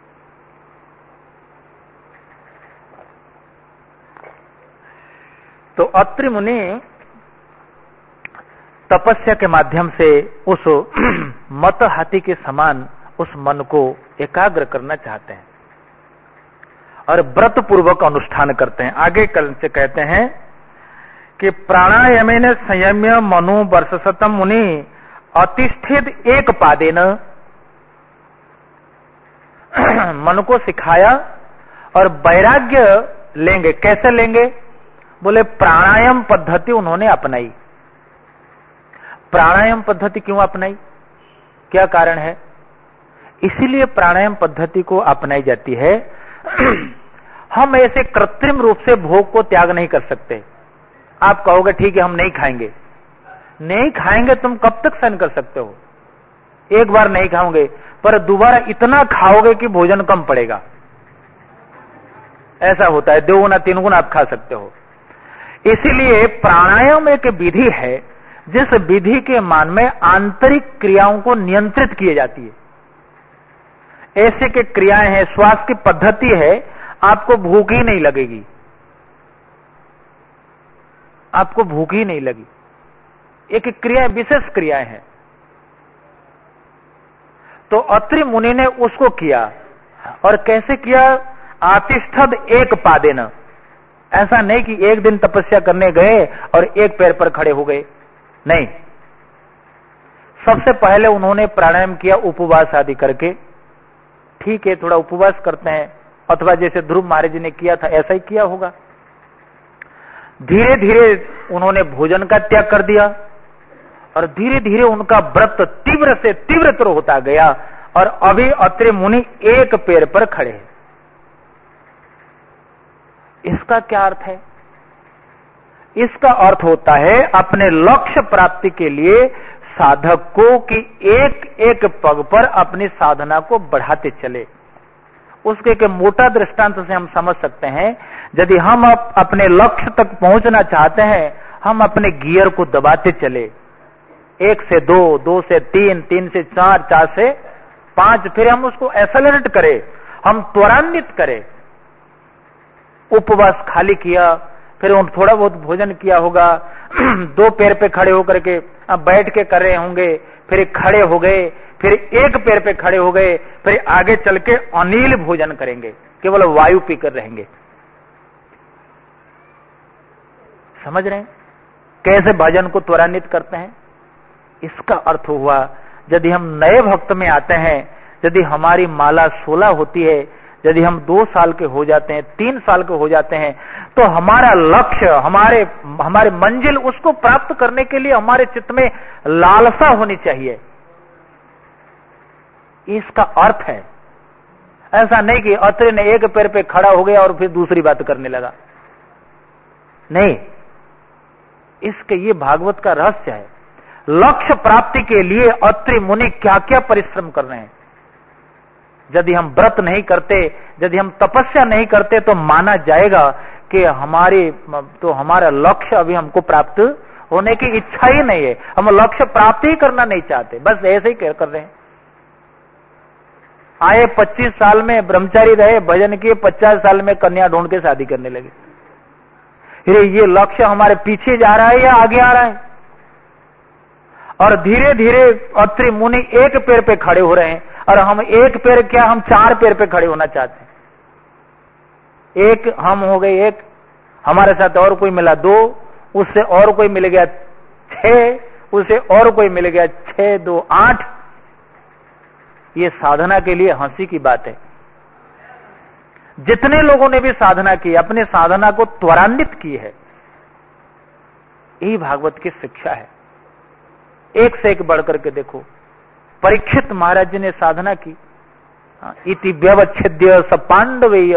तो अत्रि मुनि तपस्या के माध्यम से उस मत हाथी के समान उस मन को एकाग्र करना चाहते हैं और व्रत पूर्वक अनुष्ठान करते हैं। आगे कल से कहते हैं कि प्राणायामेन संयम्य मनु वर्षशतम मुनि अतिष्ठित एक पादेन, मन को सिखाया और वैराग्य लेंगे। कैसे लेंगे? बोले प्राणायाम पद्धति उन्होंने अपनाई। प्राणायाम पद्धति क्यों अपनाई? क्या कारण है? इसीलिए प्राणायाम पद्धति को अपनाई जाती है। हम ऐसे कृत्रिम रूप से भोग को त्याग नहीं कर सकते। आप कहोगे ठीक है हम नहीं खाएंगे, नहीं खाएंगे, तुम कब तक सहन कर सकते हो? एक बार नहीं खाओगे पर दोबारा इतना खाओगे कि भोजन कम पड़ेगा। ऐसा होता है, दो गुना तीन गुना आप खा सकते हो। इसीलिए प्राणायाम एक विधि है जिस विधि के मान में आंतरिक क्रियाओं को नियंत्रित की जाती है। ऐसे के क्रियाएं हैं, श्वास की पद्धति है, आपको भूख ही नहीं लगेगी, आपको भूख ही नहीं लगी। एक क्रिया, विशेष क्रियाएं हैं। तो अत्रि मुनि ने उसको किया। और कैसे किया? आतिष्ठद एक पादेन, ऐसा नहीं कि एक दिन तपस्या करने गए और एक पैर पर खड़े हो गए, नहीं। सबसे पहले उन्होंने प्राणायाम किया उपवास आदि करके। ठीक है, थोड़ा उपवास करते हैं, अथवा जैसे ध्रुव महाराज जी ने किया था ऐसा ही किया होगा। धीरे धीरे उन्होंने भोजन का त्याग कर दिया और धीरे धीरे उनका व्रत तीव्र से तीव्रतर होता गया और अभी अत्रि मुनि एक पैर पर खड़े हैं। इसका क्या अर्थ है? इसका अर्थ होता है अपने लक्ष्य प्राप्ति के लिए साधक को कि एक एक पग पर अपनी साधना को बढ़ाते चले। उसके के मोटा दृष्टांत से हम समझ सकते हैं, यदि हम अप, अपने लक्ष्य तक पहुंचना चाहते हैं, हम अपने गियर को दबाते चले, एक से दो, दो से तीन, तीन से चार, चार से पांच, फिर हम उसको एक्सेलरेट करें, हम त्वरान्वित करें। उपवास खाली किया, फिर थोड़ा बहुत भोजन किया होगा, दो पैर पे खड़े होकर के अब बैठ के कर रहे होंगे, फिर खड़े हो गए, फिर एक पैर पे खड़े हो गए, फिर आगे चल के अनिल भोजन करेंगे, केवल वायु पीकर रहेंगे। समझ रहे हैं कैसे भजन को त्वरान्वित करते हैं? इसका अर्थ हुआ, यदि हम नए भक्त में आते हैं, यदि हमारी माला सोलह होती है, यदि हम दो साल के हो जाते हैं, तीन साल के हो जाते हैं, तो हमारा लक्ष्य, हमारे हमारे मंजिल, उसको प्राप्त करने के लिए हमारे चित्त में लालसा होनी चाहिए। इसका अर्थ है, ऐसा नहीं कि अत्रि ने एक पैर पे खड़ा हो गया और फिर दूसरी बात करने लगा, नहीं। इसके ये भागवत का रहस्य है। लक्ष्य प्राप्ति के लिए अत्रि मुनि क्या क्या परिश्रम कर रहे हैं। यदि हम व्रत नहीं करते, यदि हम तपस्या नहीं करते, तो माना जाएगा कि हमारी तो हमारा लक्ष्य अभी हमको प्राप्त होने की इच्छा ही नहीं है, हम लक्ष्य प्राप्त ही करना नहीं चाहते, बस ऐसे ही कर रहे हैं। आए पच्चीस साल में ब्रह्मचारी रहे, भजन किए, पचास साल में कन्या ढूंढ के शादी करने लगे। अरे ये लक्ष्य हमारे पीछे जा रहा है या आगे आ रहा है? और धीरे धीरे अत्रि मुनि एक पैर पे खड़े हो रहे हैं, और हम एक पैर क्या, हम चार पैर पे खड़े होना चाहते हैं। एक हम हो गए, एक हमारे साथ और कोई मिला दो, उससे और कोई मिल गया छह, उससे और कोई मिल गया छह दो आठ। ये साधना के लिए हंसी की बात है। जितने लोगों ने भी साधना की, अपने साधना को त्वरान्वित की है, यही भागवत की शिक्षा है। एक से एक बढ़ करके देखो, परीक्षित महाराज जी ने साधना की, इति व्यवच्छेद्य स पांडवेय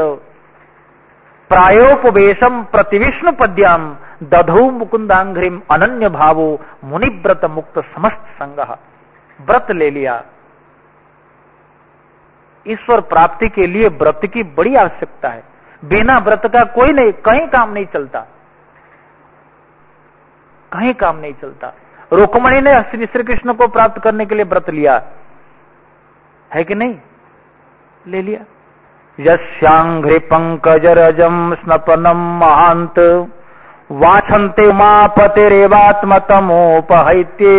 प्रायोपवेशम प्रतिविष्णु पद्याम दधौ मुकुंदांघ्रिम अनन्य भावो मुनिव्रत मुक्त समस्त संगः। व्रत ले लिया। ईश्वर प्राप्ति के लिए व्रत की बड़ी आवश्यकता है। बिना व्रत का कोई नहीं, कहीं काम नहीं चलता, कहीं काम नहीं चलता। रुक्मणी ने श्री श्री कृष्ण को प्राप्त करने के लिए व्रत लिया है कि नहीं? ले लिया। यस्यांघ्रि पंकज रजम स्नपनम महांत वाछन्ते उमापतिरेवात्मतमोपहैत्ये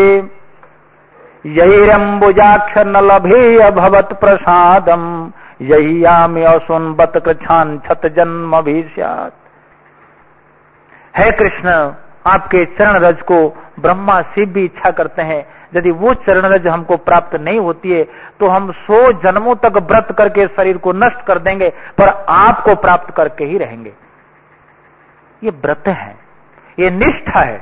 यहिरंबुजाक्ष न लभेय भवत प्रसादम यही यामि असुनबत कृच्छान छत जन्म भीष्यात्। है कृष्ण, आपके चरण रज को ब्रह्मा शिव भी इच्छा करते हैं। यदि वो चरण रज हमको प्राप्त नहीं होती है तो हम सौ जन्मों तक व्रत करके शरीर को नष्ट कर देंगे, पर आपको प्राप्त करके ही रहेंगे। ये व्रत है, ये निष्ठा है।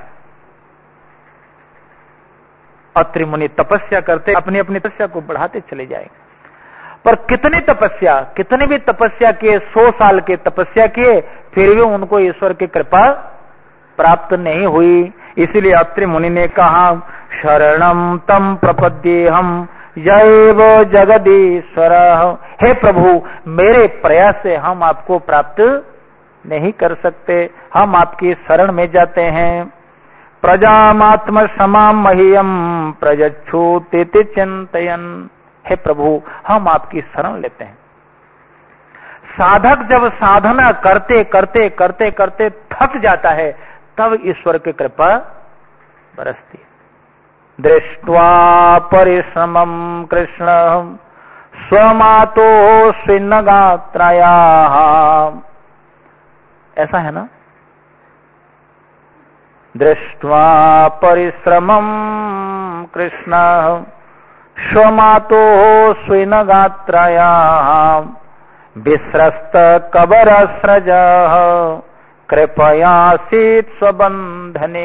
अत्रि मुनि तपस्या करते, अपनी अपनी तपस्या को बढ़ाते चले जाएंगे। पर कितनी तपस्या, कितनी भी तपस्या किए, सौ साल के तपस्या किए, फिर भी उनको ईश्वर की कृपा प्राप्त नहीं हुई। इसीलिए अत्रि मुनि ने कहा, शरणम तम प्रपद्येहम यैव जगदीश्वर। हे प्रभु, मेरे प्रयास से हम आपको प्राप्त नहीं कर सकते, हम आपकी शरण में जाते हैं। प्रजामात्म समाम मह्यम प्रजच्छुति चिंतयन। हे प्रभु, हम आपकी शरण लेते हैं। साधक जब साधना करते करते करते करते थक जाता है, तब ईश्वर की कृपा बरसती है। दृष्ट्वा परिश्रमम कृष्ण स्वमातो स्विन्नगात्रया। ऐसा है ना, दृष्ट्वा परिश्रमं कृष्ण स्वमातो स्विन गात्रया विस्रस्त कबरस्रज कृपयासीत स्वबंधने।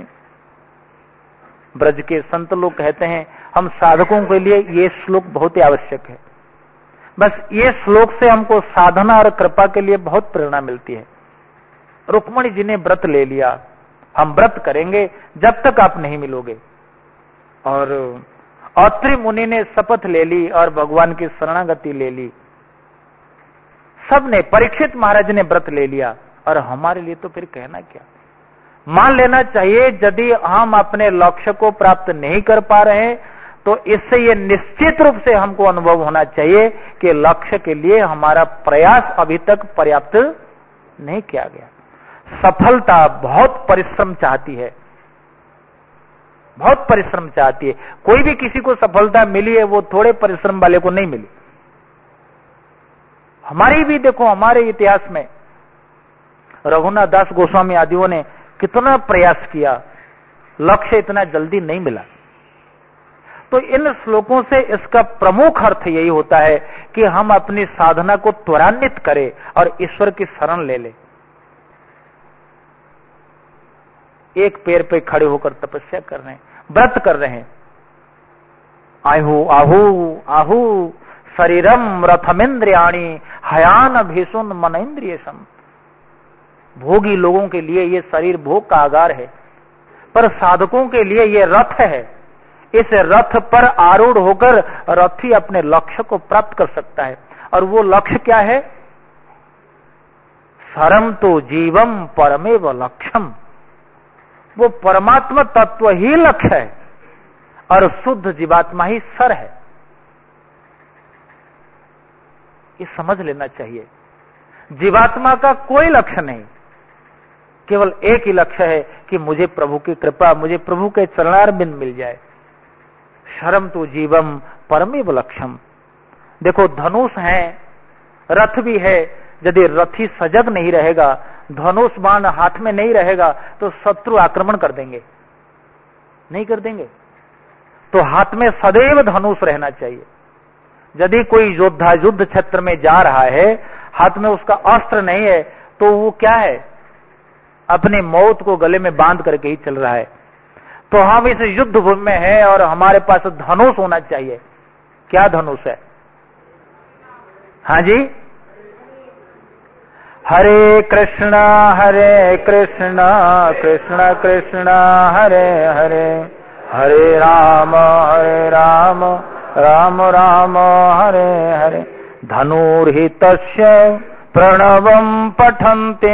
ब्रज के संत लोग कहते हैं हम साधकों के लिए ये श्लोक बहुत ही आवश्यक है। बस ये श्लोक से हमको साधना और कृपा के लिए बहुत प्रेरणा मिलती है। रुक्मणी जी ने व्रत ले लिया, हम व्रत करेंगे जब तक आप नहीं मिलोगे। और अत्रि मुनि ने शपथ ले ली और भगवान की शरणागति ले ली। सबने, परीक्षित महाराज ने व्रत ले लिया, और हमारे लिए तो फिर कहना क्या। मान लेना चाहिए यदि हम अपने लक्ष्य को प्राप्त नहीं कर पा रहे हैं तो इससे ये निश्चित रूप से हमको अनुभव होना चाहिए कि लक्ष्य के लिए हमारा प्रयास अभी तक पर्याप्त नहीं किया गया। सफलता बहुत परिश्रम चाहती है, बहुत परिश्रम चाहती है। कोई भी किसी को सफलता मिली है वो थोड़े परिश्रम वाले को नहीं मिली। हमारी भी देखो, हमारे इतिहास में रघुनाथ दास गोस्वामी आदियों ने कितना प्रयास किया, लक्ष्य इतना जल्दी नहीं मिला। तो इन श्लोकों से इसका प्रमुख अर्थ यही होता है कि हम अपनी साधना को त्वरान्वित करें और ईश्वर की शरण ले लें। एक पैर पे खड़े होकर तपस्या कर रहे हैं, व्रत कर रहे हैं। आहु आहु आहु शरीरम रथमेन्द्रियाणी हयान भीषुन मन इंद्रियसम। भोगी लोगों के लिए ये शरीर भोग का आगार है, पर साधकों के लिए ये रथ है। इस रथ पर आरूढ़ होकर रथी अपने लक्ष्य को प्राप्त कर सकता है। और वो लक्ष्य क्या है? सरम तो जीवम परमेव लक्ष्यम। वो परमात्मा तत्व ही लक्ष्य है और शुद्ध जीवात्मा ही सर है। ये समझ लेना चाहिए। जीवात्मा का कोई लक्ष्य नहीं, केवल एक ही लक्ष्य है कि मुझे प्रभु की कृपा, मुझे प्रभु के चरणारविंद मिल जाए। शरम तो जीवम परमेव लक्ष्यम। देखो, धनुष है, रथ भी है। यदि रथी सजग नहीं रहेगा, धनुष बाण हाथ में नहीं रहेगा तो शत्रु आक्रमण कर देंगे, नहीं कर देंगे। तो हाथ में सदैव धनुष रहना चाहिए। यदि कोई योद्धा युद्ध क्षेत्र में जा रहा है, हाथ में उसका अस्त्र नहीं है, तो वो क्या है? अपनी मौत को गले में बांध करके ही चल रहा है। तो हम इस युद्ध भूमि में हैं और हमारे पास धनुष होना चाहिए। क्या धनुष है? हाँ जी, हरे कृष्णा हरे कृष्णा कृष्ण कृष्णा हरे हरे, हरे राम हरे राम राम राम हरे हरे। धनुर्हितस्य प्रणवम पठन्ते।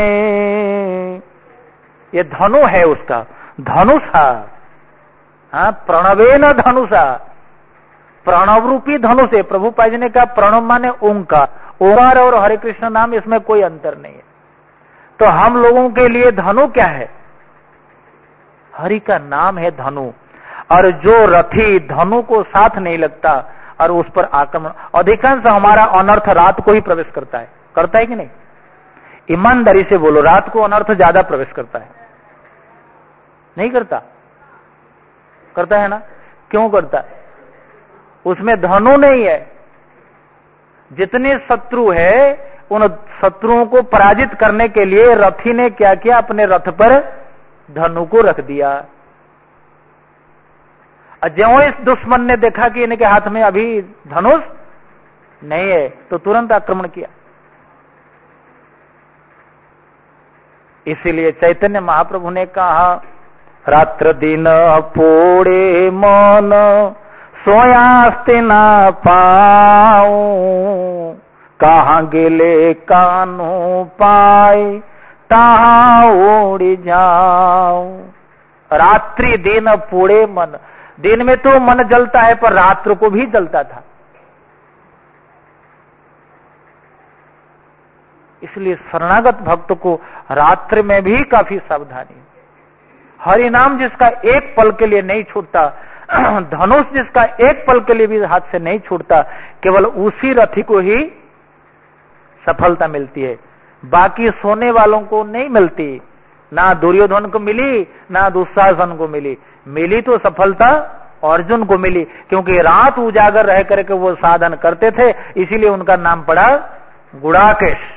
ये धनु है उसका, धनुषा। हाँ, प्रणवेन धनुषा। प्रणव रूपी धनुष है। प्रभुपाद जी ने कहा प्रणव माने ओंकार। ओंकार और हरे कृष्ण नाम, इसमें कोई अंतर नहीं है। तो हम लोगों के लिए धनु क्या है? हरि का नाम है धनु। और जो रथी धनु को साथ नहीं लगता और उस पर आक्रमण, अधिकांश हमारा अनर्थ रात को ही प्रवेश करता है। करता है कि नहीं? ईमानदारी से बोलो, रात को अनर्थ ज्यादा प्रवेश करता है, नहीं करता? करता है ना? क्यों करता है? उसमें धनु नहीं है। जितने शत्रु है, उन शत्रुओं को पराजित करने के लिए रथी ने क्या किया? अपने रथ पर धनु को रख दिया। ज्यों इस दुश्मन ने देखा कि इनके हाथ में अभी धनुष नहीं है, तो तुरंत आक्रमण किया। इसीलिए चैतन्य महाप्रभु ने कहा, रात्र दिन पोड़े मन सोयास्ते न पाऊं, कहाँ गिले कानू पाए तहाँ उड़ जाऊं। रात्रि दिन पोड़े मन, दिन में तो मन जलता है पर रात्र को भी जलता था। इसलिए शरणागत भक्त को रात्रि में भी काफी सावधानी। हरि नाम जिसका एक पल के लिए नहीं छूटता, धनुष जिसका एक पल के लिए भी हाथ से नहीं छूटता, केवल उसी रथी को ही सफलता मिलती है, बाकी सोने वालों को नहीं मिलती। ना दुर्योधन को मिली, ना दुशासन को मिली। मिली तो सफलता अर्जुन को मिली, क्योंकि रात उजागर रह करके वो साधन करते थे, इसीलिए उनका नाम पड़ा गुड़ाकेश।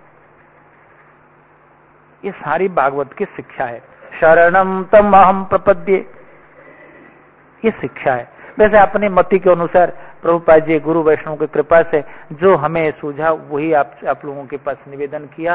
ये सारी भागवत की शिक्षा है। शरणम तम अहम प्रपद्ये, ये शिक्षा है। वैसे अपने मति के अनुसार प्रभुपाद जी गुरु वैष्णव की कृपा से जो हमें सूझा वही आप आप लोगों के पास निवेदन किया।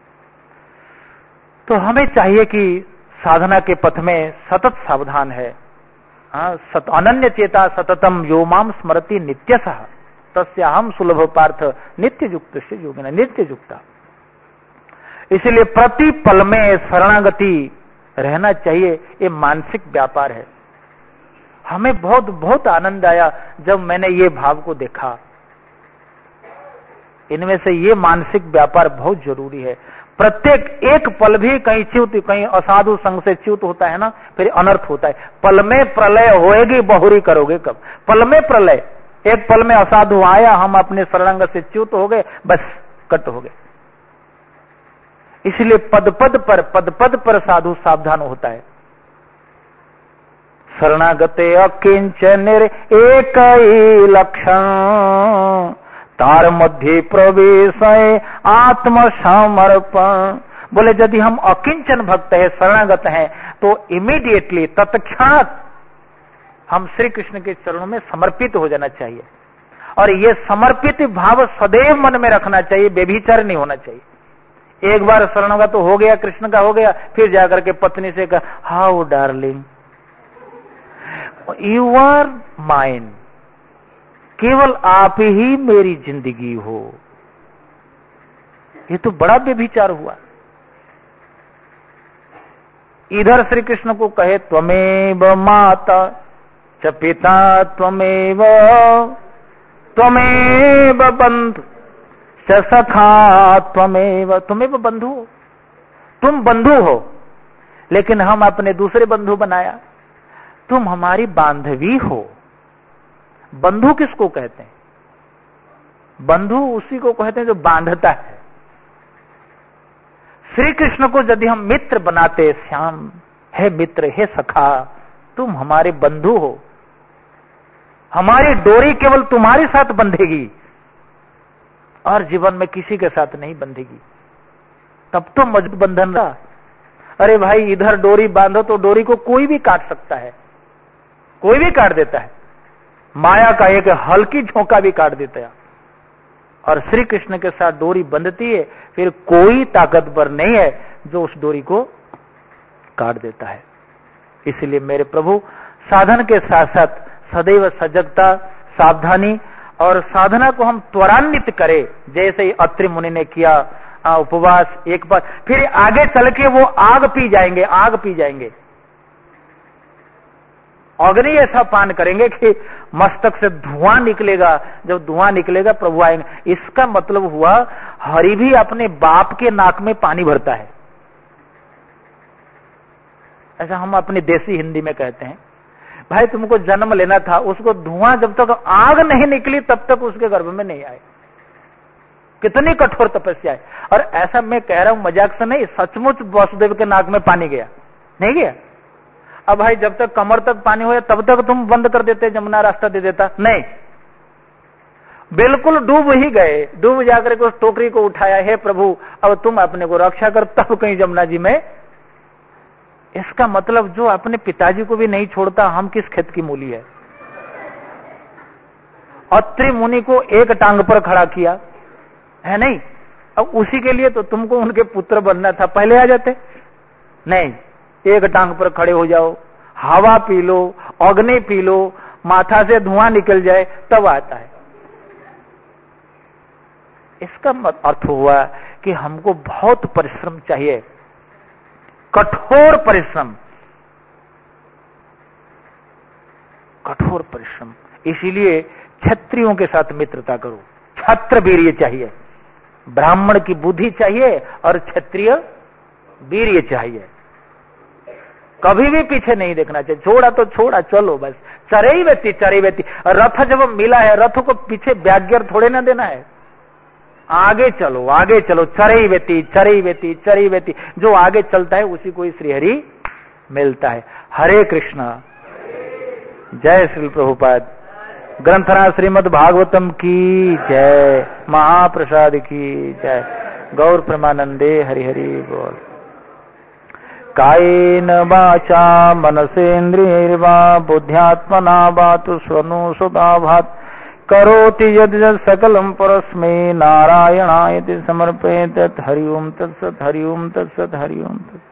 तो हमें चाहिए कि साधना के पथ में सतत सावधान है। हाँ, सत अनन्य चेता सततम यो माम स्मरति नित्यसः तस्याहम सुलभ पार्थ नित्य युक्त से योगिना नित्य युक्ता। इसलिए प्रति पल में शरणागति रहना चाहिए। ये मानसिक व्यापार है। हमें बहुत बहुत आनंद आया जब मैंने ये भाव को देखा। इनमें से ये मानसिक व्यापार बहुत जरूरी है। प्रत्येक एक पल भी कहीं च्युत, कहीं असाधु संग से च्युत होता है ना, फिर अनर्थ होता है। पल में प्रलय होएगी, बहुरी करोगे कब? पल में प्रलय। एक पल में असाधु आया, हम अपने शरणांग से च्युत हो गए, बस कट हो गए। इसलिए पद पद पर पद पद पर साधु सावधान होता है। शरणागते अकिंचन एक लक्षण तार मध्य प्रवेश आत्म समर्पण। बोले यदि हम अकिंचन भक्त है, शरणागत हैं, तो इमीडिएटली तत्क्षणात हम श्री कृष्ण के चरणों में समर्पित हो जाना चाहिए। और ये समर्पित भाव सदैव मन में रखना चाहिए, व्यभिचार नहीं होना चाहिए। एक बार शरणागत तो हो गया, कृष्ण का हो गया, फिर जाकर के पत्नी से कहा, how darling you are mine, केवल आप ही मेरी जिंदगी हो। ये तो बड़ा व्यभिचार हुआ। इधर श्री कृष्ण को कहे त्वमेव माता च पिता त्वमेव त्वमेव बंधु च सखा त्वमेव, त्वमेव बंधु हो, तुम बंधु हो, लेकिन हम अपने दूसरे बंधु बनाया। तुम हमारी बांधवी हो। बंधु किसको कहते हैं? बंधु उसी को कहते हैं जो बांधता है। श्री कृष्ण को यदि हम मित्र बनाते, श्याम हे मित्र, हे सखा, तुम हमारे बंधु हो, हमारी डोरी केवल तुम्हारे साथ बंधेगी और जीवन में किसी के साथ नहीं बंधेगी। तब तो मजबूत बंधन रहा। अरे भाई, इधर डोरी बांधो तो डोरी को कोई भी काट सकता है, कोई भी काट देता है। माया का एक हल्की झोंका भी काट देता है। और श्री कृष्ण के साथ डोरी बंधती है, फिर कोई ताकतवर नहीं है जो उस डोरी को काट देता है। इसलिए मेरे प्रभु, साधन के साथ साथ सदैव सजगता, सावधानी और साधना को हम त्वरान्वित करें, जैसे ही अत्रि मुनि ने किया। आ, उपवास एक बार, फिर आगे चल के वो आग पी जाएंगे, आग पी जाएंगे, अग्नि ऐसा पान करेंगे कि मस्तक से धुआं निकलेगा। जब धुआं निकलेगा प्रभु आएंगे। इसका मतलब हुआ हरि भी अपने बाप के नाक में पानी भरता है। ऐसा हम अपनी देसी हिंदी में कहते हैं। भाई, तुमको जन्म लेना था, उसको धुआं जब तक आग नहीं निकली तब तक उसके गर्भ में नहीं आए। कितनी कठोर तपस्या है। और ऐसा मैं कह रहा हूं मजाक से नहीं, सचमुच वासुदेव के नाक में पानी गया, नहीं गया? अब भाई, जब तक कमर तक पानी हो तब तक तुम बंद कर देते, जमुना रास्ता दे देता? नहीं, बिल्कुल डूब ही गए। डूब जाकर के उस टोकरी को उठाया, हे प्रभु अब तुम अपने को रक्षा कर, तब कहीं जमुना जी में। इसका मतलब जो अपने पिताजी को भी नहीं छोड़ता, हम किस खेत की मूली है। अत्रि मुनि को एक टांग पर खड़ा किया है, नहीं? अब उसी के लिए तो तुमको उनके पुत्र बनना था, पहले आ जाते। नहीं, एक टांग पर खड़े हो जाओ, हवा पी लो, अग्नि पी लो, माथा से धुआं निकल जाए, तब आता है। इसका अर्थ हुआ कि हमको बहुत परिश्रम चाहिए, कठोर परिश्रम, कठोर परिश्रम। इसीलिए क्षत्रियों के साथ मित्रता करो। छत्र वीर्य चाहिए, ब्राह्मण की बुद्धि चाहिए और क्षत्रिय वीर्य चाहिए। कभी भी पीछे नहीं देखना चाहिए। छोड़ा तो छोड़ा, चलो बस। चरई व्यक्ति चरई व्यक्ति। रथ जब मिला है, रथ को पीछे ब्याग्यर थोड़े ना देना है। आगे चलो, आगे चलो, चरई वेती चरई वेती चरई वेती, जो आगे चलता है उसी को ही श्रीहरि मिलता है। हरे कृष्णा। जय श्री प्रभुपाद। ग्रंथराज श्रीमद् भागवतम की जय, महाप्रसाद की जय। गौर प्रेमानंदे हरि हरि बोल। कायेन वाचा मनसेन्द्रियैर्वा बुद्ध्यात्मना वा तु स्वनुसुताभात् करोति यद् यत् सकलं परस्मै नारायणायति समर्पयेत्। हरि ओम तत्सत्, हरि ओम तत्सत्, हरि ओम तत्सत्।